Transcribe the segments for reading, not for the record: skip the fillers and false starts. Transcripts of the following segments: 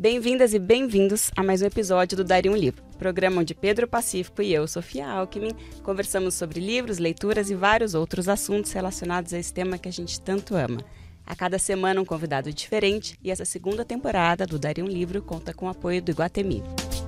Bem-vindas e bem-vindos a mais um episódio do Daria um Livro, programa onde Pedro Pacífico e eu, Sofia Alckmin, conversamos sobre livros, leituras e vários outros assuntos relacionados a esse tema que a gente tanto ama. A cada semana um convidado diferente e essa segunda temporada do Daria um Livro conta com o apoio do Iguatemi.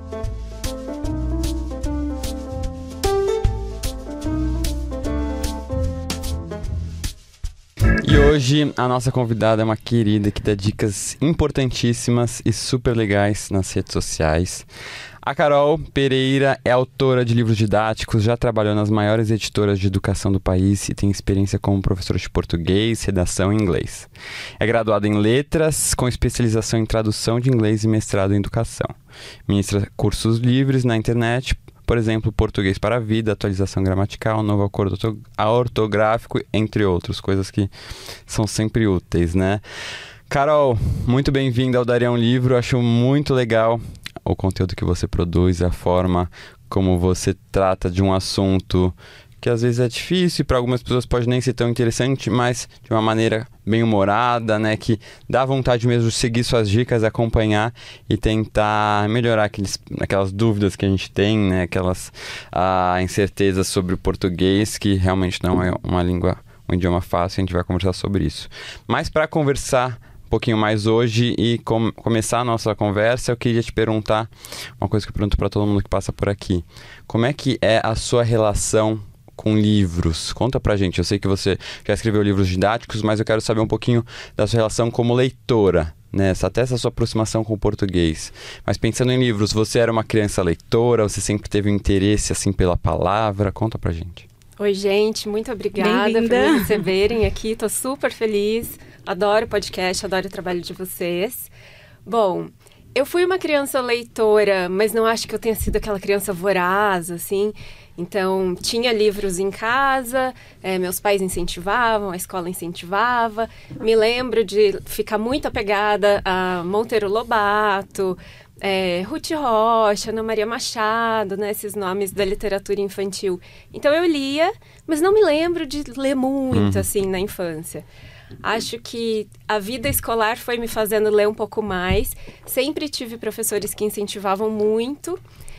E hoje a nossa convidada é uma querida que dá dicas importantíssimas e super legais nas redes sociais. A Carol Pereira é autora de livros didáticos, já trabalhou nas maiores editoras de educação do país e tem experiência como professora de português, redação e inglês. É graduada em letras, com especialização em tradução de inglês e mestrado em educação. Ministra cursos livres na internet, por exemplo, Português para a Vida, Atualização Gramatical, Novo Acordo Ortográfico, entre outros, coisas que são sempre úteis, né? Carol, muito bem-vinda ao Daria um Livro, acho muito legal o conteúdo que você produz, a forma como você trata de um assunto que às vezes é difícil, para algumas pessoas pode nem ser tão interessante, mas de uma maneira bem humorada, né, que dá vontade mesmo de seguir suas dicas, acompanhar e tentar melhorar aquelas dúvidas que a gente tem, né, aquelas incertezas sobre o português, que realmente não é um idioma fácil, a gente vai conversar sobre isso. Mas para conversar um pouquinho mais hoje e começar a nossa conversa, eu queria te perguntar uma coisa que eu pergunto para todo mundo que passa por aqui. Como é que é a sua relação com livros? Conta pra gente. Eu sei que você já escreveu livros didáticos, mas eu quero saber um pouquinho da sua relação como leitora, né? Até essa sua aproximação com o português. Mas pensando em livros, você era uma criança leitora? Você sempre teve um interesse assim pela palavra? Conta pra gente. Oi, gente. Muito obrigada por me receberem aqui. Tô super feliz. Adoro o podcast, adoro o trabalho de vocês. Bom, eu fui uma criança leitora, mas não acho que eu tenha sido aquela criança voraz, assim. Então, tinha livros em casa, meus pais incentivavam, a escola incentivava. Me lembro de ficar muito apegada a Monteiro Lobato, Ruth Rocha, Ana Maria Machado, né, esses nomes da literatura infantil. Então, eu lia, mas não me lembro de ler muito, assim, na infância. Acho que a vida escolar foi me fazendo ler um pouco mais. Sempre tive professores que incentivavam muito.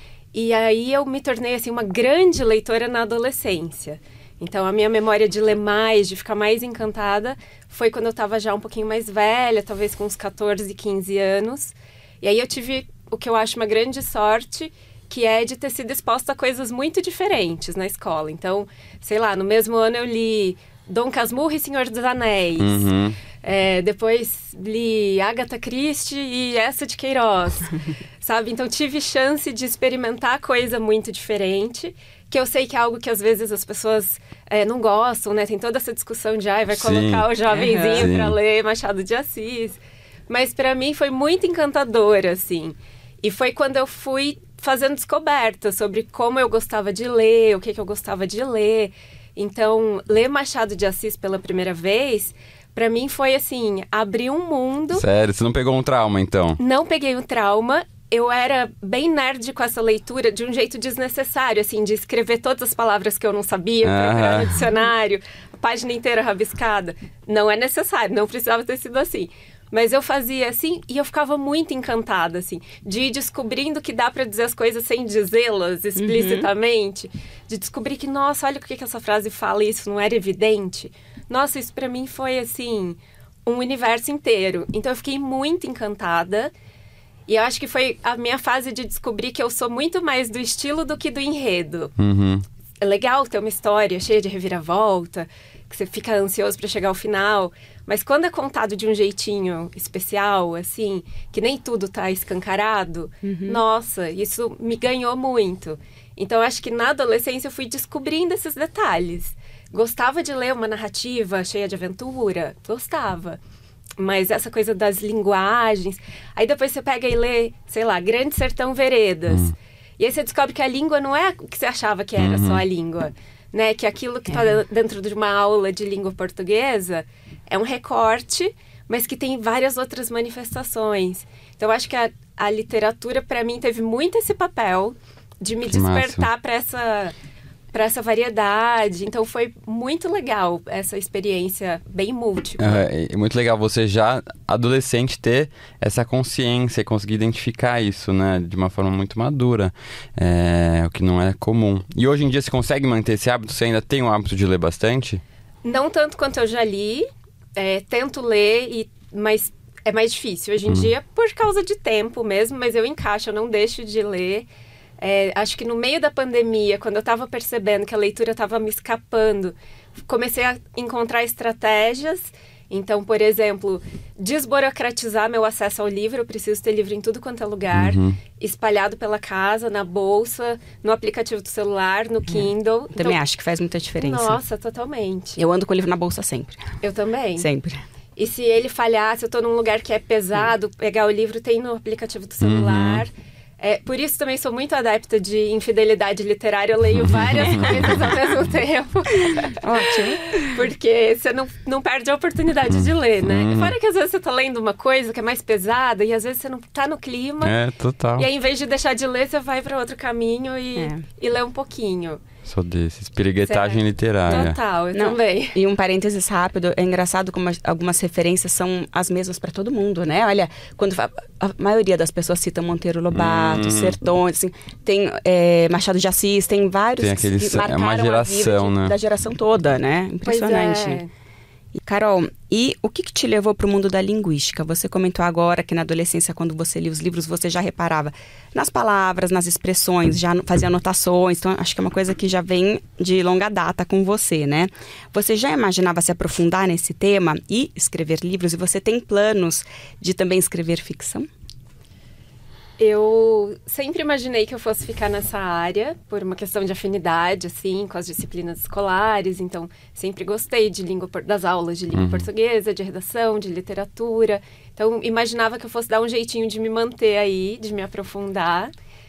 E aí eu me tornei, assim, uma grande leitora na adolescência. Então, a minha memória de ler mais, de ficar mais encantada, foi quando eu estava já um pouquinho mais velha, talvez com uns 14, 15 anos. E aí eu tive o que eu acho uma grande sorte, que é de ter sido exposta a coisas muito diferentes na escola. Então, sei lá, no mesmo ano eu li Dom Casmurro e Senhor dos Anéis. Depois li Agatha Christie e essa de Queiroz, sabe? Então tive chance de experimentar coisa muito diferente, que eu sei que é algo que às vezes as pessoas não gostam, né? Tem toda essa discussão de vai colocar o jovenzinho para ler Machado de Assis. Mas para mim foi muito encantador, assim. E foi quando eu fui fazendo descobertas sobre como eu gostava de ler, o que eu gostava de ler. Então, ler Machado de Assis pela primeira vez, pra mim foi assim, abrir um mundo. Sério? Você não pegou um trauma, então? Não peguei um trauma. Eu era bem nerd com essa leitura de um jeito desnecessário, assim, de escrever todas as palavras que eu não sabia, procurar no dicionário, a página inteira rabiscada. Não é necessário, não precisava ter sido assim. Mas eu fazia assim e eu ficava muito encantada, assim, de ir descobrindo que dá pra dizer as coisas sem dizê-las explicitamente. De descobrir que, nossa, olha o que essa frase fala, isso não era evidente. Nossa, isso pra mim foi, assim, um universo inteiro. Então eu fiquei muito encantada. E eu acho que foi a minha fase de descobrir que eu sou muito mais do estilo do que do enredo. É legal ter uma história cheia de reviravolta, que você fica ansioso pra chegar ao final. Mas quando é contado de um jeitinho especial, assim, que nem tudo tá escancarado, nossa, isso me ganhou muito. Então, acho que na adolescência eu fui descobrindo esses detalhes. Gostava de ler uma narrativa cheia de aventura? Gostava. Mas essa coisa das linguagens... Aí depois você pega e lê, sei lá, Grande Sertão Veredas. E aí você descobre que a língua não é o que você achava que era só a língua. Né? Que aquilo que está dentro de uma aula de língua portuguesa é um recorte, mas que tem várias outras manifestações. Então, eu acho que a literatura, para mim, teve muito esse papel de me despertar para para essa variedade. Então foi muito legal essa experiência bem múltipla. É muito legal você já, adolescente, ter essa consciência e conseguir identificar isso, né? De uma forma muito madura, o que não é comum. E hoje em dia você consegue manter esse hábito? Você ainda tem o hábito de ler bastante? Não tanto quanto eu já li, tento ler, mas é mais difícil hoje em dia por causa de tempo mesmo, mas eu encaixo, eu não deixo de ler. Acho que no meio da pandemia, quando eu estava percebendo que a leitura estava me escapando, comecei a encontrar estratégias. Então, por exemplo, desburocratizar meu acesso ao livro. Eu preciso ter livro em tudo quanto é lugar, espalhado pela casa, na bolsa, no aplicativo do celular, no Kindle. Também acho que faz muita diferença. Nossa, totalmente. Eu ando com o livro na bolsa sempre. Eu também. Sempre. E se ele falhar, se eu tô num lugar que é pesado, pegar o livro, tem no aplicativo do celular. Por isso também sou muito adepta de infidelidade literária. Eu leio várias coisas ao mesmo tempo. Ótimo. Porque você não perde a oportunidade de ler, né? Fora que às vezes você tá lendo uma coisa que é mais pesada e às vezes você não tá no clima. Total. E aí, em vez de deixar de ler, você vai para outro caminho e lê um pouquinho. Sou desses. Piriguetagem literária. Total, eu também. E um parênteses rápido, é engraçado como algumas referências são as mesmas para todo mundo, né? Olha, quando a maioria das pessoas cita Monteiro Lobato, Sertões, assim, tem Machado de Assis, tem vários que marcaram uma geração, a vida da geração toda, né? Impressionante. Pois é. Carol, e o que te levou para o mundo da linguística? Você comentou agora que na adolescência, quando você lia os livros, você já reparava nas palavras, nas expressões, já fazia anotações. Então, acho que é uma coisa que já vem de longa data com você, né? Você já imaginava se aprofundar nesse tema e escrever livros? E você tem planos de também escrever ficção? Eu sempre imaginei que eu fosse ficar nessa área por uma questão de afinidade, assim, com as disciplinas escolares. Então, sempre gostei das aulas de língua portuguesa, de redação, de literatura. Então, imaginava que eu fosse dar um jeitinho de me manter aí, de me aprofundar.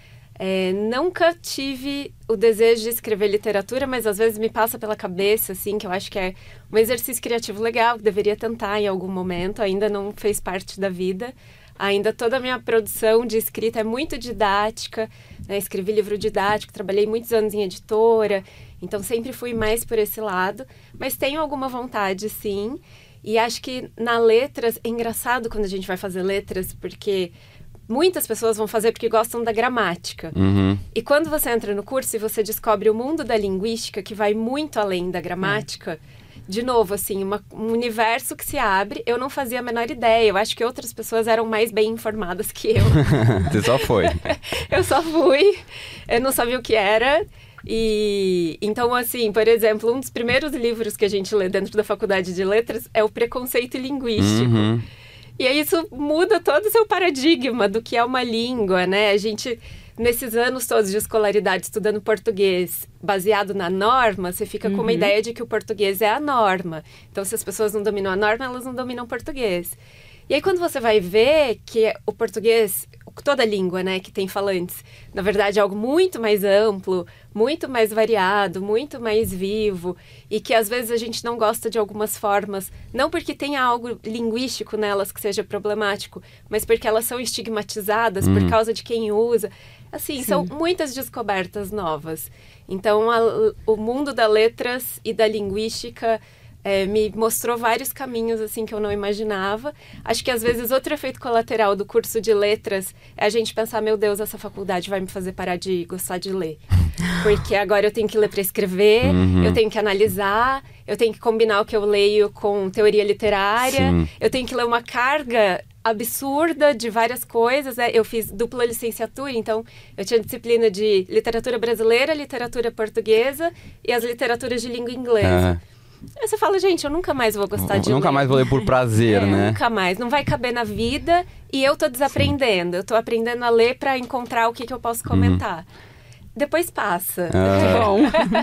Nunca tive o desejo de escrever literatura, mas às vezes me passa pela cabeça, assim, que eu acho que é um exercício criativo legal, que deveria tentar em algum momento, ainda não fez parte da vida. Ainda toda a minha produção de escrita é muito didática, né? Escrevi livro didático, trabalhei muitos anos em editora, então sempre fui mais por esse lado, mas tenho alguma vontade, sim. E acho que na letras, é engraçado quando a gente vai fazer letras, porque muitas pessoas vão fazer porque gostam da gramática. E quando você entra no curso e você descobre o mundo da linguística, que vai muito além da gramática, de novo, assim, um universo que se abre. Eu não fazia a menor ideia. Eu acho que outras pessoas eram mais bem informadas que eu. Você só foi. Eu só fui. Eu não sabia o que era. E então, assim, por exemplo, um dos primeiros livros que a gente lê dentro da faculdade de letras é o Preconceito Linguístico. E aí isso muda todo o seu paradigma do que é uma língua, né? A gente, nesses anos todos de escolaridade estudando português baseado na norma, você fica com uma ideia de que o português é a norma. Então, se as pessoas não dominam a norma, elas não dominam o português. E aí, quando você vai ver que o português, toda língua, né, que tem falantes, na verdade é algo muito mais amplo, muito mais variado, muito mais vivo, e que às vezes a gente não gosta de algumas formas, não porque tenha algo linguístico nelas que seja problemático, mas porque elas são estigmatizadas por causa de quem usa. Assim, são muitas descobertas novas. Então, o mundo das letras e da linguística me mostrou vários caminhos, assim, que eu não imaginava. Acho que, às vezes, outro efeito colateral do curso de letras é a gente pensar, meu Deus, essa faculdade vai me fazer parar de gostar de ler. Porque agora eu tenho que ler para escrever, eu tenho que analisar, eu tenho que combinar o que eu leio com teoria literária, eu tenho que ler uma carga absurda de várias coisas, né? Eu fiz dupla licenciatura, então eu tinha disciplina de literatura brasileira, literatura portuguesa e as literaturas de língua inglesa. Aí você fala, gente, eu nunca mais vou gostar de ler. Nunca mais vou ler por prazer, né? Nunca mais. Não vai caber na vida e eu tô desaprendendo. Eu tô aprendendo a ler para encontrar o que eu posso comentar. Depois passa. Bom.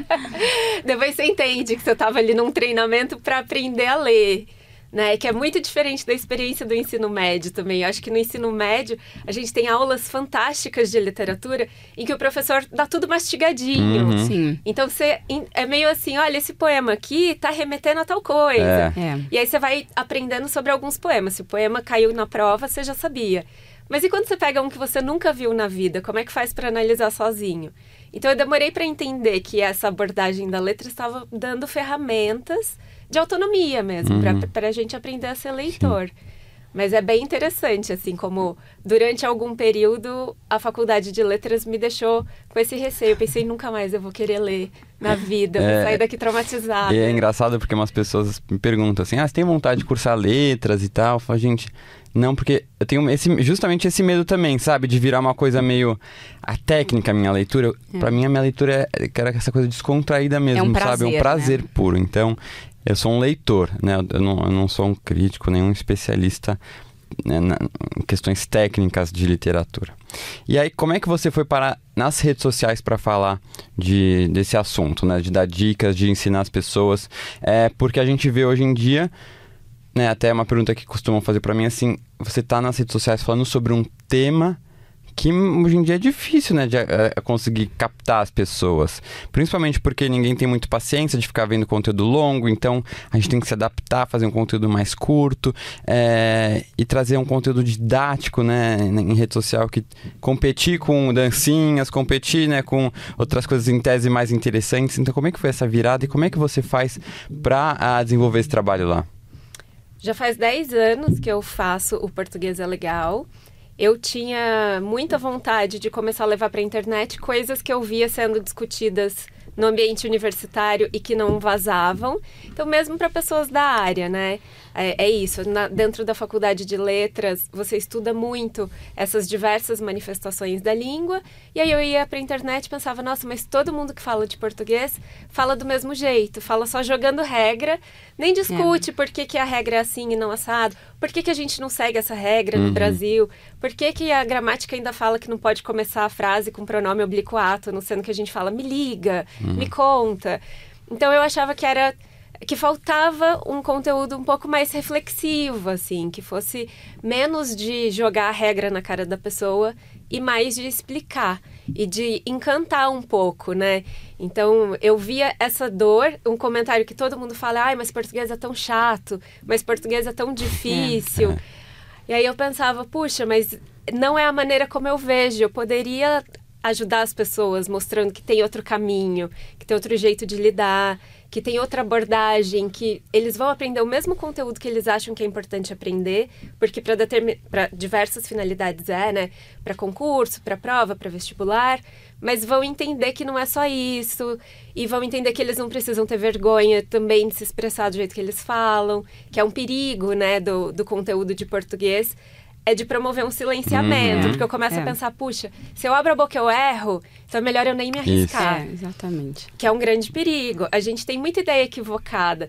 Depois você entende que você tava ali num treinamento para aprender a ler. Né, que é muito diferente da experiência do ensino médio também. Eu acho que no ensino médio a gente tem aulas fantásticas de literatura em que o professor dá tudo mastigadinho. Sim. Então você é meio assim, olha, esse poema aqui tá remetendo a tal coisa. E aí você vai aprendendo sobre alguns poemas. Se o poema caiu na prova, você já sabia. Mas e quando você pega um que você nunca viu na vida? Como é que faz para analisar sozinho? Então eu demorei para entender que essa abordagem da letra estava dando ferramentas de autonomia mesmo, para a gente aprender a ser leitor. Sim. Mas é bem interessante, assim, como durante algum período a faculdade de letras me deixou com esse receio. Eu pensei, nunca mais eu vou querer ler na vida, vou sair daqui traumatizada. E é engraçado porque umas pessoas me perguntam assim, você tem vontade de cursar letras e tal? Eu falo, gente, não, porque eu tenho justamente esse medo também, sabe? De virar uma coisa meio... A técnica, a minha leitura, pra mim a minha leitura é essa coisa descontraída mesmo, sabe? É um prazer puro, então... Eu sou um leitor, né? Eu não sou um crítico, nenhum especialista, né, em questões técnicas de literatura. E aí, como é que você foi parar nas redes sociais para falar desse assunto, né? De dar dicas, de ensinar as pessoas? Porque a gente vê hoje em dia, né? Até uma pergunta que costumam fazer para mim, assim, você tá nas redes sociais falando sobre um tema que hoje em dia é difícil, né, de conseguir captar as pessoas. Principalmente porque ninguém tem muito paciência de ficar vendo conteúdo longo, então a gente tem que se adaptar, fazer um conteúdo mais curto e trazer um conteúdo didático, né, em rede social, que competir com dancinhas, competir, né, com outras coisas em tese mais interessantes. Então como é que foi essa virada e como é que você faz para desenvolver esse trabalho lá? Já faz 10 anos que eu faço o Português é Legal. Eu tinha muita vontade de começar a levar para a internet coisas que eu via sendo discutidas no ambiente universitário e que não vazavam. Então, mesmo para pessoas da área, né? É isso, dentro da faculdade de letras, você estuda muito essas diversas manifestações da língua, e aí eu ia para a internet e pensava, nossa, mas todo mundo que fala de português fala do mesmo jeito, fala só jogando regra, nem discute por que a regra é assim e não assado, por que a gente não segue essa regra no Brasil, por que a gramática ainda fala que não pode começar a frase com pronome oblíquo átono, sendo que a gente fala me liga, me conta. Então eu achava que faltava um conteúdo um pouco mais reflexivo, assim, que fosse menos de jogar a regra na cara da pessoa e mais de explicar e de encantar um pouco, né? Então, eu via essa dor, um comentário que todo mundo fala, ai, mas português é tão chato, mas português é tão difícil. E aí eu pensava, puxa, mas não é a maneira como eu vejo, eu poderia ajudar as pessoas mostrando que tem outro caminho, que tem outro jeito de lidar, que tem outra abordagem, que eles vão aprender o mesmo conteúdo que eles acham que é importante aprender, porque para diversas finalidades né? Para concurso, para prova, para vestibular, mas vão entender que não é só isso, e vão entender que eles não precisam ter vergonha também de se expressar do jeito que eles falam, que é um perigo, né, do conteúdo de português, é de promover um silenciamento, porque eu começo a pensar, puxa, se eu abro a boca eu erro, então é melhor eu nem me arriscar. Exatamente. Que é um grande perigo. A gente tem muita ideia equivocada.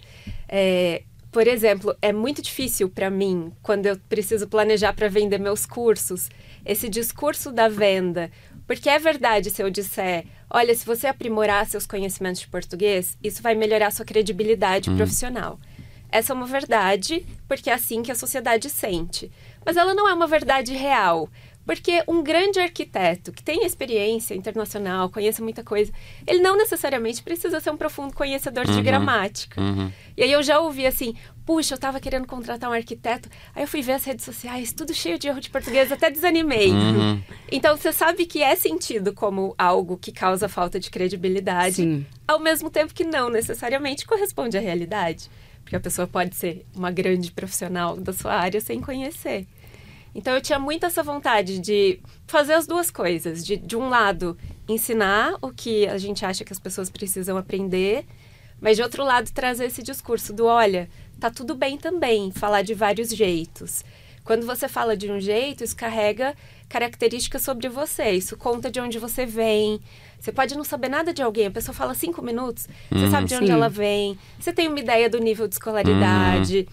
Por exemplo, é muito difícil para mim, quando eu preciso planejar para vender meus cursos, esse discurso da venda. Porque é verdade se eu disser, olha, se você aprimorar seus conhecimentos de português, isso vai melhorar sua credibilidade profissional. Essa é uma verdade, porque é assim que a sociedade sente. Mas ela não é uma verdade real, porque um grande arquiteto que tem experiência internacional, conhece muita coisa, ele não necessariamente precisa ser um profundo conhecedor de gramática. E aí eu já ouvi assim, puxa, eu estava querendo contratar um arquiteto, aí eu fui ver as redes sociais, tudo cheio de erro de português, até desanimei. Então você sabe que é sentido como algo que causa falta de credibilidade, ao mesmo tempo que não necessariamente corresponde à realidade. Porque a pessoa pode ser uma grande profissional da sua área sem conhecer. Então, eu tinha muito essa vontade de fazer as duas coisas. De um lado, ensinar o que a gente acha que as pessoas precisam aprender, mas, de outro lado, trazer esse discurso do, olha, tá tudo bem também falar de vários jeitos. Quando você fala de um jeito, isso carrega características sobre você. Isso conta de onde você vem. Você pode não saber nada de alguém. A pessoa fala 5 minutos, você sabe de onde ela vem. Você tem uma ideia do nível de escolaridade,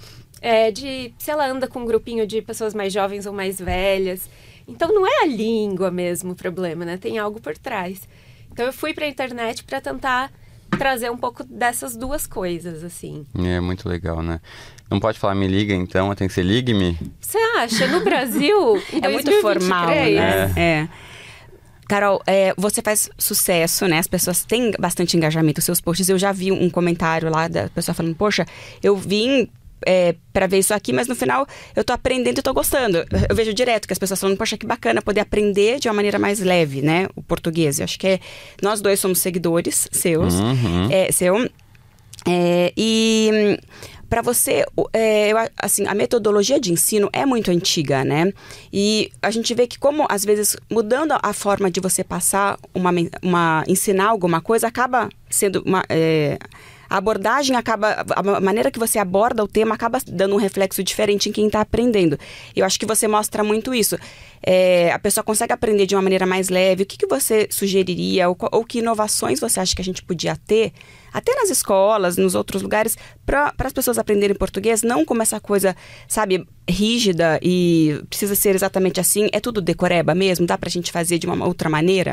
de se ela anda com um grupinho de pessoas mais jovens ou mais velhas. Então, não é a língua mesmo o problema, né? Tem algo por trás. Então, eu fui para a internet para tentar trazer um pouco dessas duas coisas, assim. É muito legal, né? Não pode falar me liga, então, tem que ser ligue-me? Você acha? No Brasil, em 2023, muito formal, né? Carol, você faz sucesso, né? As pessoas têm bastante engajamento nos seus posts. Eu já vi um comentário lá da pessoa falando, poxa, eu vim para ver isso aqui, mas no final eu tô aprendendo e tô gostando. Eu vejo direto que as pessoas falam, poxa, que bacana poder aprender de uma maneira mais leve, né? O português. Eu acho que nós dois somos seguidores seus. E para você, assim, a metodologia de ensino é muito antiga, né? E a gente vê que como, às vezes, mudando a forma de você passar, ensinar alguma coisa, acaba sendo a abordagem acaba, a maneira que você aborda o tema acaba dando um reflexo diferente em quem está aprendendo. Eu acho que você mostra muito isso. A pessoa consegue aprender de uma maneira mais leve. O que você sugeriria ou que inovações você acha que a gente podia ter, até nas escolas, nos outros lugares, para as pessoas aprenderem português, não como essa coisa, sabe, rígida e precisa ser exatamente assim. É tudo decoreba mesmo? Dá para a gente fazer de uma outra maneira?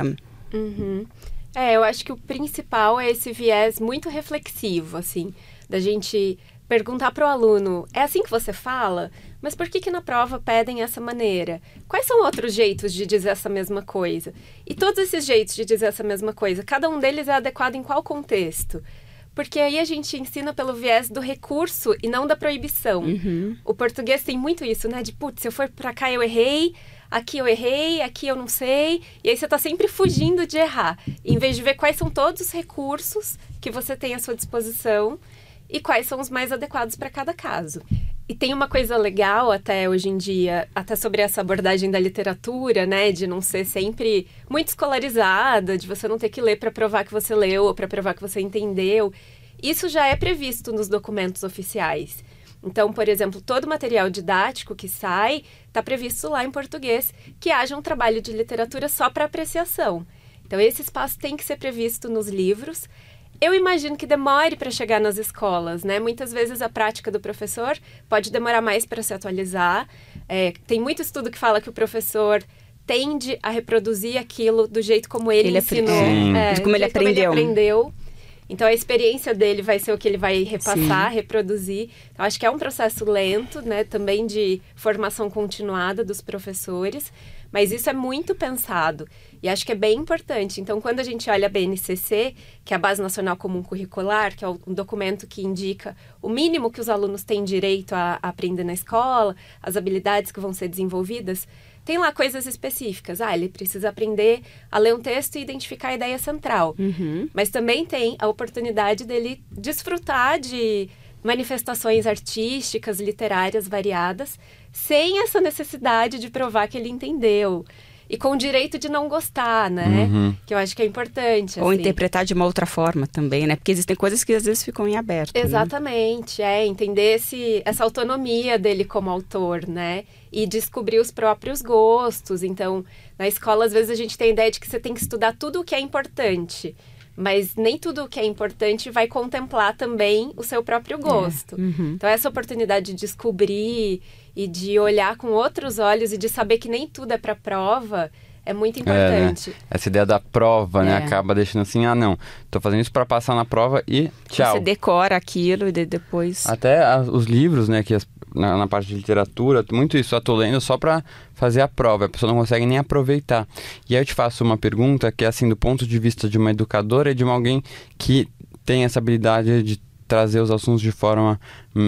Eu acho que o principal é esse viés muito reflexivo, assim, da gente perguntar para o aluno, é assim que você fala? Mas por que na prova pedem essa maneira? Quais são outros jeitos de dizer essa mesma coisa? E todos esses jeitos de dizer essa mesma coisa, cada um deles é adequado em qual contexto? Porque aí a gente ensina pelo viés do recurso e não da proibição. O português tem muito isso, né? De, putz, se eu for para cá eu errei, aqui eu errei, aqui eu não sei. E aí você tá sempre fugindo de errar. Em vez de ver quais são todos os recursos que você tem à sua disposição e quais são os mais adequados para cada caso. E tem uma coisa legal até hoje em dia, até sobre essa abordagem da literatura, né? De não ser sempre muito escolarizada, de você não ter que ler para provar que você leu ou para provar que você entendeu. Isso já é previsto nos documentos oficiais. Então, por exemplo, todo material didático que sai, está previsto lá em português que haja um trabalho de literatura só para apreciação. Então, esse espaço tem que ser previsto nos livros. Eu imagino que demore para chegar nas escolas, né? Muitas vezes a prática do professor pode demorar mais para se atualizar. Tem muito estudo que fala que o professor tende a reproduzir aquilo do jeito como ele ensinou. Como ele aprendeu. Então, a experiência dele vai ser o que ele vai repassar, reproduzir. Eu acho que é um processo lento, né? Também de formação continuada dos professores. Mas isso é muito pensado. E acho que é bem importante. Então, quando a gente olha a BNCC, que é a Base Nacional Comum Curricular, que é um documento que indica o mínimo que os alunos têm direito a aprender na escola, as habilidades que vão ser desenvolvidas, tem lá coisas específicas. Ele precisa aprender a ler um texto e identificar a ideia central. Mas também tem a oportunidade dele desfrutar de manifestações artísticas, literárias variadas, sem essa necessidade de provar que ele entendeu. E com o direito de não gostar, né? Que eu acho que é importante. Ou interpretar de uma outra forma também, né? Porque existem coisas que às vezes ficam em aberto. Exatamente, né? Entender essa autonomia dele como autor, né? E descobrir os próprios gostos. Então, na escola, às vezes a gente tem a ideia de que você tem que estudar tudo o que é importante. Mas nem tudo o que é importante vai contemplar também o seu próprio gosto. Então, essa oportunidade de descobrir e de olhar com outros olhos e de saber que nem tudo é para prova é muito importante. Né? Essa ideia da prova, né? Acaba deixando assim, não, tô fazendo isso para passar na prova e tchau. Você decora aquilo e depois... Até os livros, né, que na parte de literatura, muito isso, eu tô lendo só para fazer a prova, a pessoa não consegue nem aproveitar. E aí eu te faço uma pergunta que é assim, do ponto de vista de uma educadora e de alguém que tem essa habilidade de trazer os assuntos de forma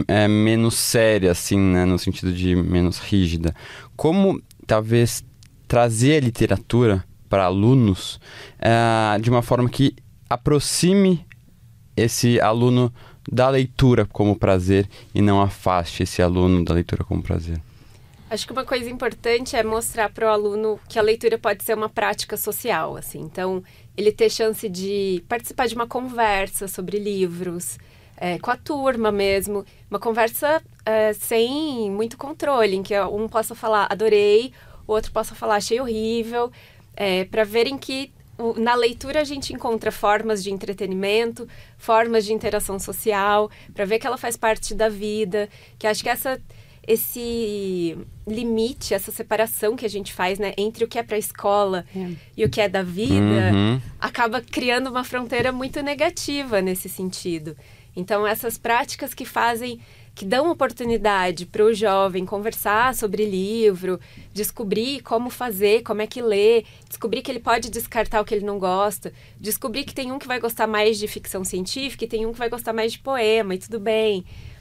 menos séria, assim, né, no sentido de menos rígida. Como, talvez, trazer a literatura para alunos de uma forma que aproxime esse aluno da leitura como prazer e não afaste esse aluno da leitura como prazer? Acho que uma coisa importante é mostrar para o aluno que a leitura pode ser uma prática social, assim. Então, ele ter chance de participar de uma conversa sobre livros, com a turma mesmo. Uma conversa sem muito controle, em que um possa falar, adorei, o outro possa falar, achei horrível, para verem que na leitura a gente encontra formas de entretenimento, formas de interação social, para ver que ela faz parte da vida, que acho que esse limite, essa separação que a gente faz, né, entre o que é para a escola e o que é da vida, acaba criando uma fronteira muito negativa nesse sentido. Então, essas práticas que dão oportunidade para o jovem conversar sobre livro, descobrir como fazer, como é que lê, descobrir que ele pode descartar o que ele não gosta, descobrir que tem um que vai gostar mais de ficção científica e tem um que vai gostar mais de poema, e tudo bem.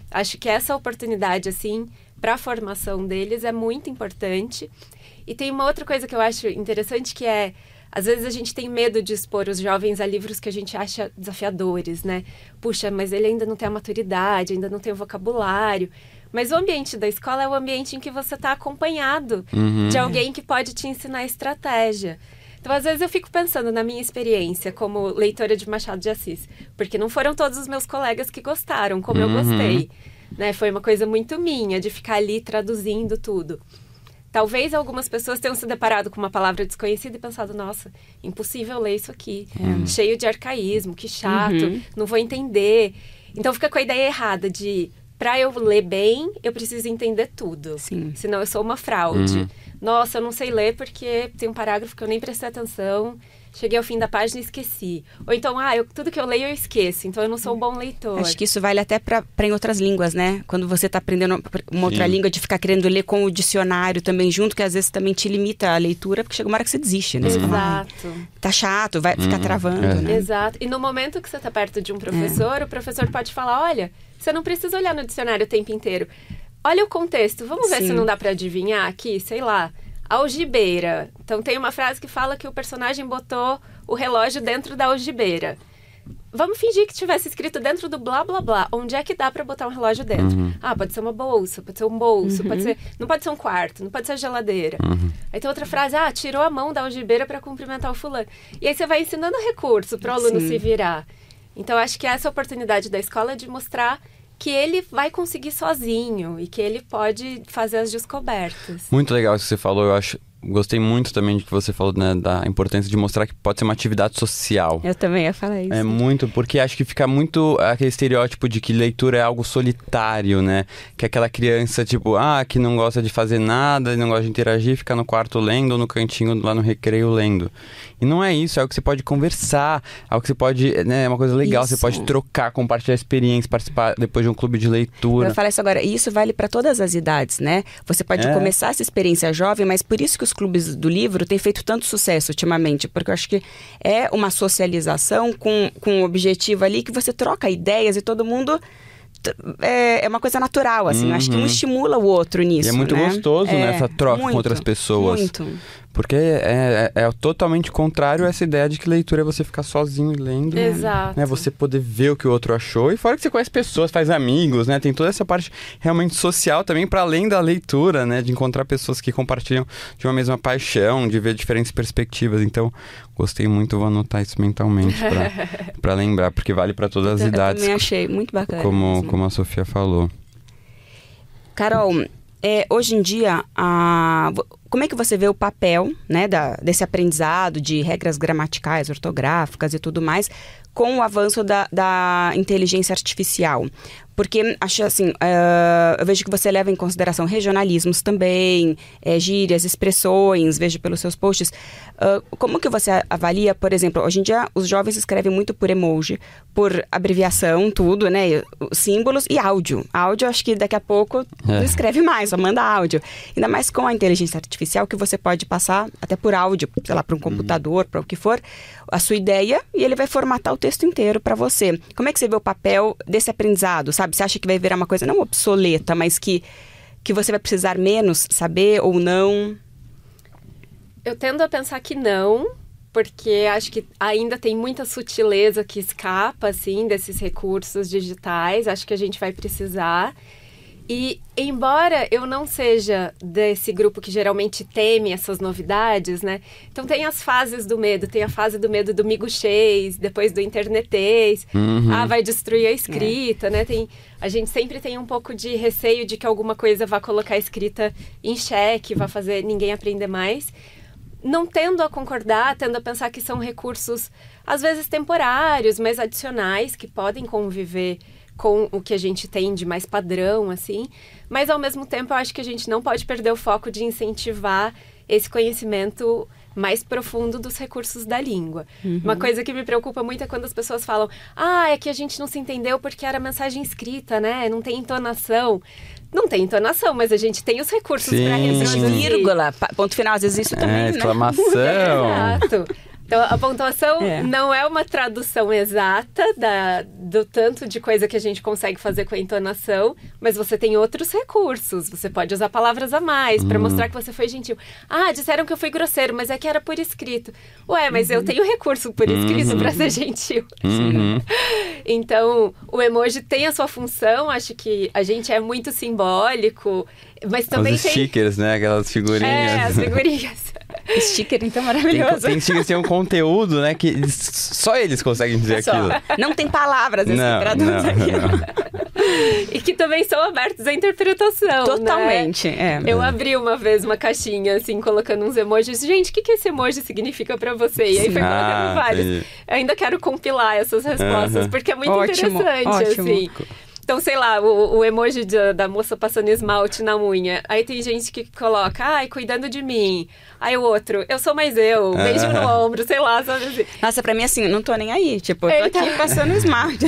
Acho que essa oportunidade, assim, para a formação deles é muito importante. E tem uma outra coisa que eu acho interessante, que é, às vezes a gente tem medo de expor os jovens a livros que a gente acha desafiadores, né? Puxa, mas ele ainda não tem a maturidade, ainda não tem o vocabulário. Mas o ambiente da escola é o ambiente em que você está acompanhado de alguém que pode te ensinar estratégia. Então, às vezes eu fico pensando na minha experiência como leitora de Machado de Assis, porque não foram todos os meus colegas que gostaram, como eu gostei, né? Foi uma coisa muito minha, de ficar ali traduzindo tudo. Talvez algumas pessoas tenham se deparado com uma palavra desconhecida e pensado, nossa, impossível ler isso aqui, cheio de arcaísmo, que chato, não vou entender. Então fica com a ideia errada de, para eu ler bem, eu preciso entender tudo, senão eu sou uma fraude. Nossa, eu não sei ler porque tem um parágrafo que eu nem prestei atenção, cheguei ao fim da página e esqueci. Ou então, tudo que eu leio eu esqueço, então eu não sou um bom leitor. Acho que isso vale até para em outras línguas, né? Quando você está aprendendo uma outra língua, de ficar querendo ler com o dicionário também junto, que às vezes também te limita a leitura, porque chega uma hora que você desiste, né? Você fala, tá chato, vai ficar travando, né? Exato. E no momento que você está perto de um professor, o professor pode falar, olha, você não precisa olhar no dicionário o tempo inteiro. Olha o contexto, vamos ver se não dá para adivinhar aqui, sei lá, algibeira. Então tem uma frase que fala que o personagem botou o relógio dentro da algibeira. Vamos fingir que tivesse escrito dentro do blá blá blá. Onde é que dá para botar um relógio dentro? Pode ser uma bolsa, pode ser um bolso, não pode ser um quarto, não pode ser a geladeira. Aí tem outra frase, tirou a mão da algibeira para cumprimentar o fulano. E aí você vai ensinando recurso para o aluno se virar. Então acho que essa oportunidade da escola é de mostrar que ele vai conseguir sozinho e que ele pode fazer as descobertas. Muito legal isso que você falou, eu acho. Gostei muito também de que você falou, né, da importância de mostrar que pode ser uma atividade social. Eu também ia falar isso. É muito, porque acho que fica muito aquele estereótipo de que leitura é algo solitário, né? Que é aquela criança, tipo, que não gosta de fazer nada, não gosta de interagir, fica no quarto lendo ou no cantinho lá no recreio lendo. E não é isso, é algo que você pode conversar, é algo que você pode, né, é uma coisa legal, você pode trocar, compartilhar experiência, participar depois de um clube de leitura. Eu vou falar isso agora, e isso vale para todas as idades, né? Você pode começar essa experiência jovem, mas por isso que os clubes do livro têm feito tanto sucesso ultimamente, porque eu acho que é uma socialização com um objetivo ali que você troca ideias e todo mundo... É uma coisa natural, assim. Eu acho que um estimula o outro nisso, e é muito gostoso, né, essa troca com outras pessoas. Muito. Porque é totalmente contrário a essa ideia de que leitura é você ficar sozinho lendo. Exato. Né, você poder ver o que o outro achou. E fora que você conhece pessoas, faz amigos, né? Tem toda essa parte realmente social também, para além da leitura, né? De encontrar pessoas que compartilham de uma mesma paixão, de ver diferentes perspectivas. Então, gostei muito, vou anotar isso mentalmente para lembrar, porque vale para todas as idades. Eu também achei muito bacana. Como a Sofia falou. Carol, hoje em dia, como é que você vê o papel, né, desse aprendizado de regras gramaticais, ortográficas e tudo mais, com o avanço da inteligência artificial? Porque, acho assim, eu vejo que você leva em consideração regionalismos também, gírias, expressões, vejo pelos seus posts. Como que você avalia, por exemplo, hoje em dia os jovens escrevem muito por emoji, por abreviação, tudo, né? Símbolos e áudio. Áudio, acho que daqui a pouco não escreve mais, só manda áudio. Ainda mais com a inteligência artificial, que você pode passar até por áudio, sei lá, para um computador, para o que for, a sua ideia, e ele vai formatar o texto inteiro para você. Como é que você vê o papel desse aprendizado, sabe? Você acha que vai virar uma coisa não obsoleta, mas que você vai precisar menos saber ou não? Eu tendo a pensar que não, porque acho que ainda tem muita sutileza que escapa, assim, desses recursos digitais. Acho que a gente vai precisar. E, embora eu não seja desse grupo que geralmente teme essas novidades, né? Então, tem as fases do medo. Tem a fase do medo do miguxês, depois do internetês. Vai destruir a escrita, né? A gente sempre tem um pouco de receio de que alguma coisa vá colocar a escrita em xeque, vá fazer ninguém aprender mais. Não tendo a concordar, tendo a pensar que são recursos, às vezes temporários, mas adicionais, que podem conviver com o que a gente tem de mais padrão, assim. Mas, ao mesmo tempo, eu acho que a gente não pode perder o foco de incentivar esse conhecimento mais profundo dos recursos da língua. Uma coisa que me preocupa muito é quando as pessoas falam é que a gente não se entendeu porque era mensagem escrita, né? Não tem entonação. Não tem entonação, mas a gente tem os recursos para reproduzir. Vírgula, ponto final, às vezes isso também, né? Exclamação. Exato. Então, a pontuação não é uma tradução exata do tanto de coisa que a gente consegue fazer com a entonação, mas você tem outros recursos. Você pode usar palavras a mais para mostrar que você foi gentil. Ah, disseram que eu fui grosseiro, mas é que era por escrito. Ué, mas eu tenho recurso por escrito para ser gentil. Então, o emoji tem a sua função. Acho que a gente é muito simbólico, mas também os stickers, né? Aquelas figurinhas. As figurinhas. Sticker, então, maravilhoso. Tem stickers que tem um conteúdo, né? Que só eles conseguem dizer aquilo. Não tem palavras que traduzem aquilo. E que também são abertos à interpretação, totalmente, né? Eu abri uma vez uma caixinha, assim, colocando uns emojis. Gente, o que esse emoji significa pra você? E aí foi colocando vários. Eu ainda quero compilar essas respostas, porque é muito interessante, assim. Então, sei lá, o emoji da moça passando esmalte na unha. Aí tem gente que coloca, ai, cuidando de mim. Aí o outro, eu sou mais eu, beijo no ombro, sei lá, sabe assim. Nossa, pra mim, assim, não tô nem aí. Tipo, eu tô aqui passando esmalte.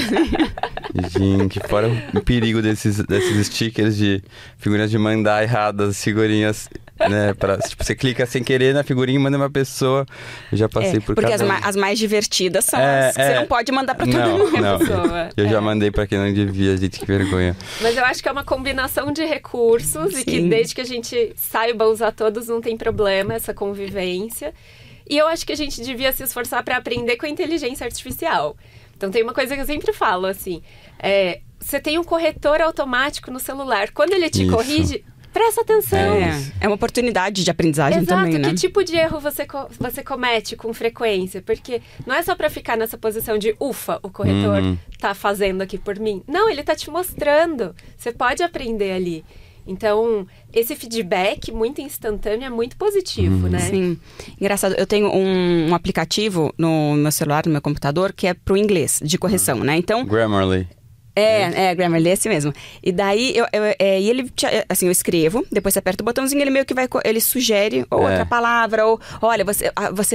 Gente, fora o perigo desses stickers de figurinhas de mandar erradas, figurinhas... Né, tipo, você clica sem querer na figurinha e manda uma pessoa. Eu já passei por porque as mais divertidas são as que você não pode mandar pra todo mundo. Eu já mandei pra quem não devia, gente, que vergonha. Mas eu acho que é uma combinação de recursos e que desde que a gente saiba usar todos não tem problema, essa convivência. E eu acho que a gente devia se esforçar pra aprender com a inteligência artificial. Então tem uma coisa que eu sempre falo, assim, você tem um corretor automático no celular. Quando ele te corrige... Presta atenção. É uma oportunidade de aprendizagem também, né? Que tipo de erro você comete com frequência? Porque não é só pra ficar nessa posição de ufa, o corretor tá fazendo aqui por mim. Não, ele tá te mostrando. Você pode aprender ali. Então, esse feedback muito instantâneo é muito positivo, né? Sim. Engraçado, eu tenho um aplicativo no meu celular, no meu computador, que é pro inglês, de correção, né? Então... Grammarly. Grammarly, esse mesmo. E daí, ele, assim, eu escrevo, depois você aperta o botãozinho, ele meio que ele sugere outra palavra, ou, olha, você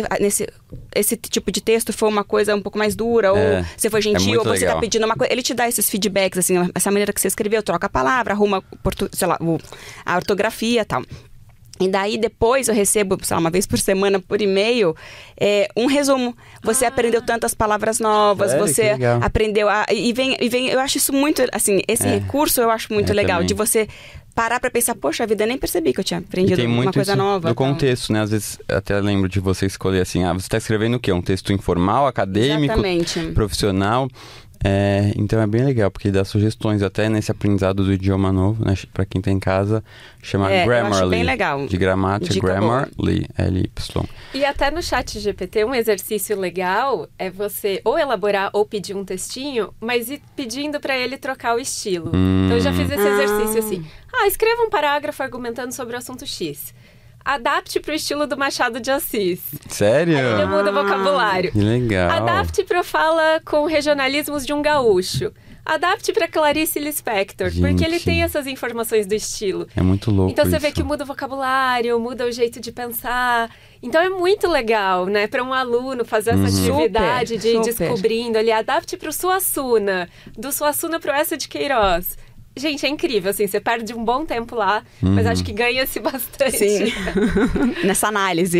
esse tipo de texto foi uma coisa um pouco mais dura, ou você foi gentil, ou você tá pedindo uma coisa. Ele te dá esses feedbacks, assim, essa maneira que você escreveu, troca a palavra, arruma, sei lá, a ortografia e tal. E daí, depois, eu recebo, sei lá, uma vez por semana, por e-mail, um resumo. Você aprendeu tantas palavras novas, você aprendeu E vem, eu acho isso muito, assim, esse recurso eu acho muito legal, também. de você parar pra pensar, poxa, a vida, eu nem percebi que eu tinha aprendido uma coisa nova. Do contexto, né? Às vezes, até lembro de você escolher assim, você tá escrevendo o quê? Um texto informal, acadêmico, profissional... então é bem legal, porque dá sugestões até nesse aprendizado do idioma novo, né? Pra quem tá em casa, chama Grammarly. Eu acho bem legal. De gramática, Grammarly, L-Y. E até no ChatGPT, um exercício legal é você ou elaborar ou pedir um textinho, mas ir pedindo pra ele trocar o estilo. Então eu já fiz esse exercício assim. Escreva um parágrafo argumentando sobre o assunto X. Adapte pro estilo do Machado de Assis. Sério? Aí ele muda o vocabulário. Que legal. Adapte pra fala com regionalismos de um gaúcho. Adapte pra Clarice Lispector, porque ele tem essas informações do estilo. É muito louco Então você isso. vê que muda o vocabulário, muda o jeito de pensar. Então é muito legal, né? Para um aluno fazer essa atividade de ir descobrindo ali. Adapte pro Suassuna, do Suassuna pro Essa de Queiroz. Gente, é incrível, assim, você perde um bom tempo lá, mas acho que ganha-se bastante. Sim, nessa análise.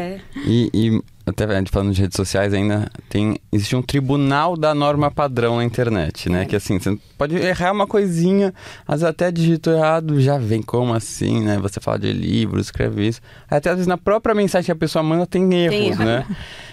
E até falando de redes sociais ainda, existe um tribunal da norma padrão na internet, né? Que assim, você pode errar uma coisinha, às vezes até digito errado, já vem como assim, né? Você fala de livros, escreve isso. Até às vezes na própria mensagem que a pessoa manda tem erros, né?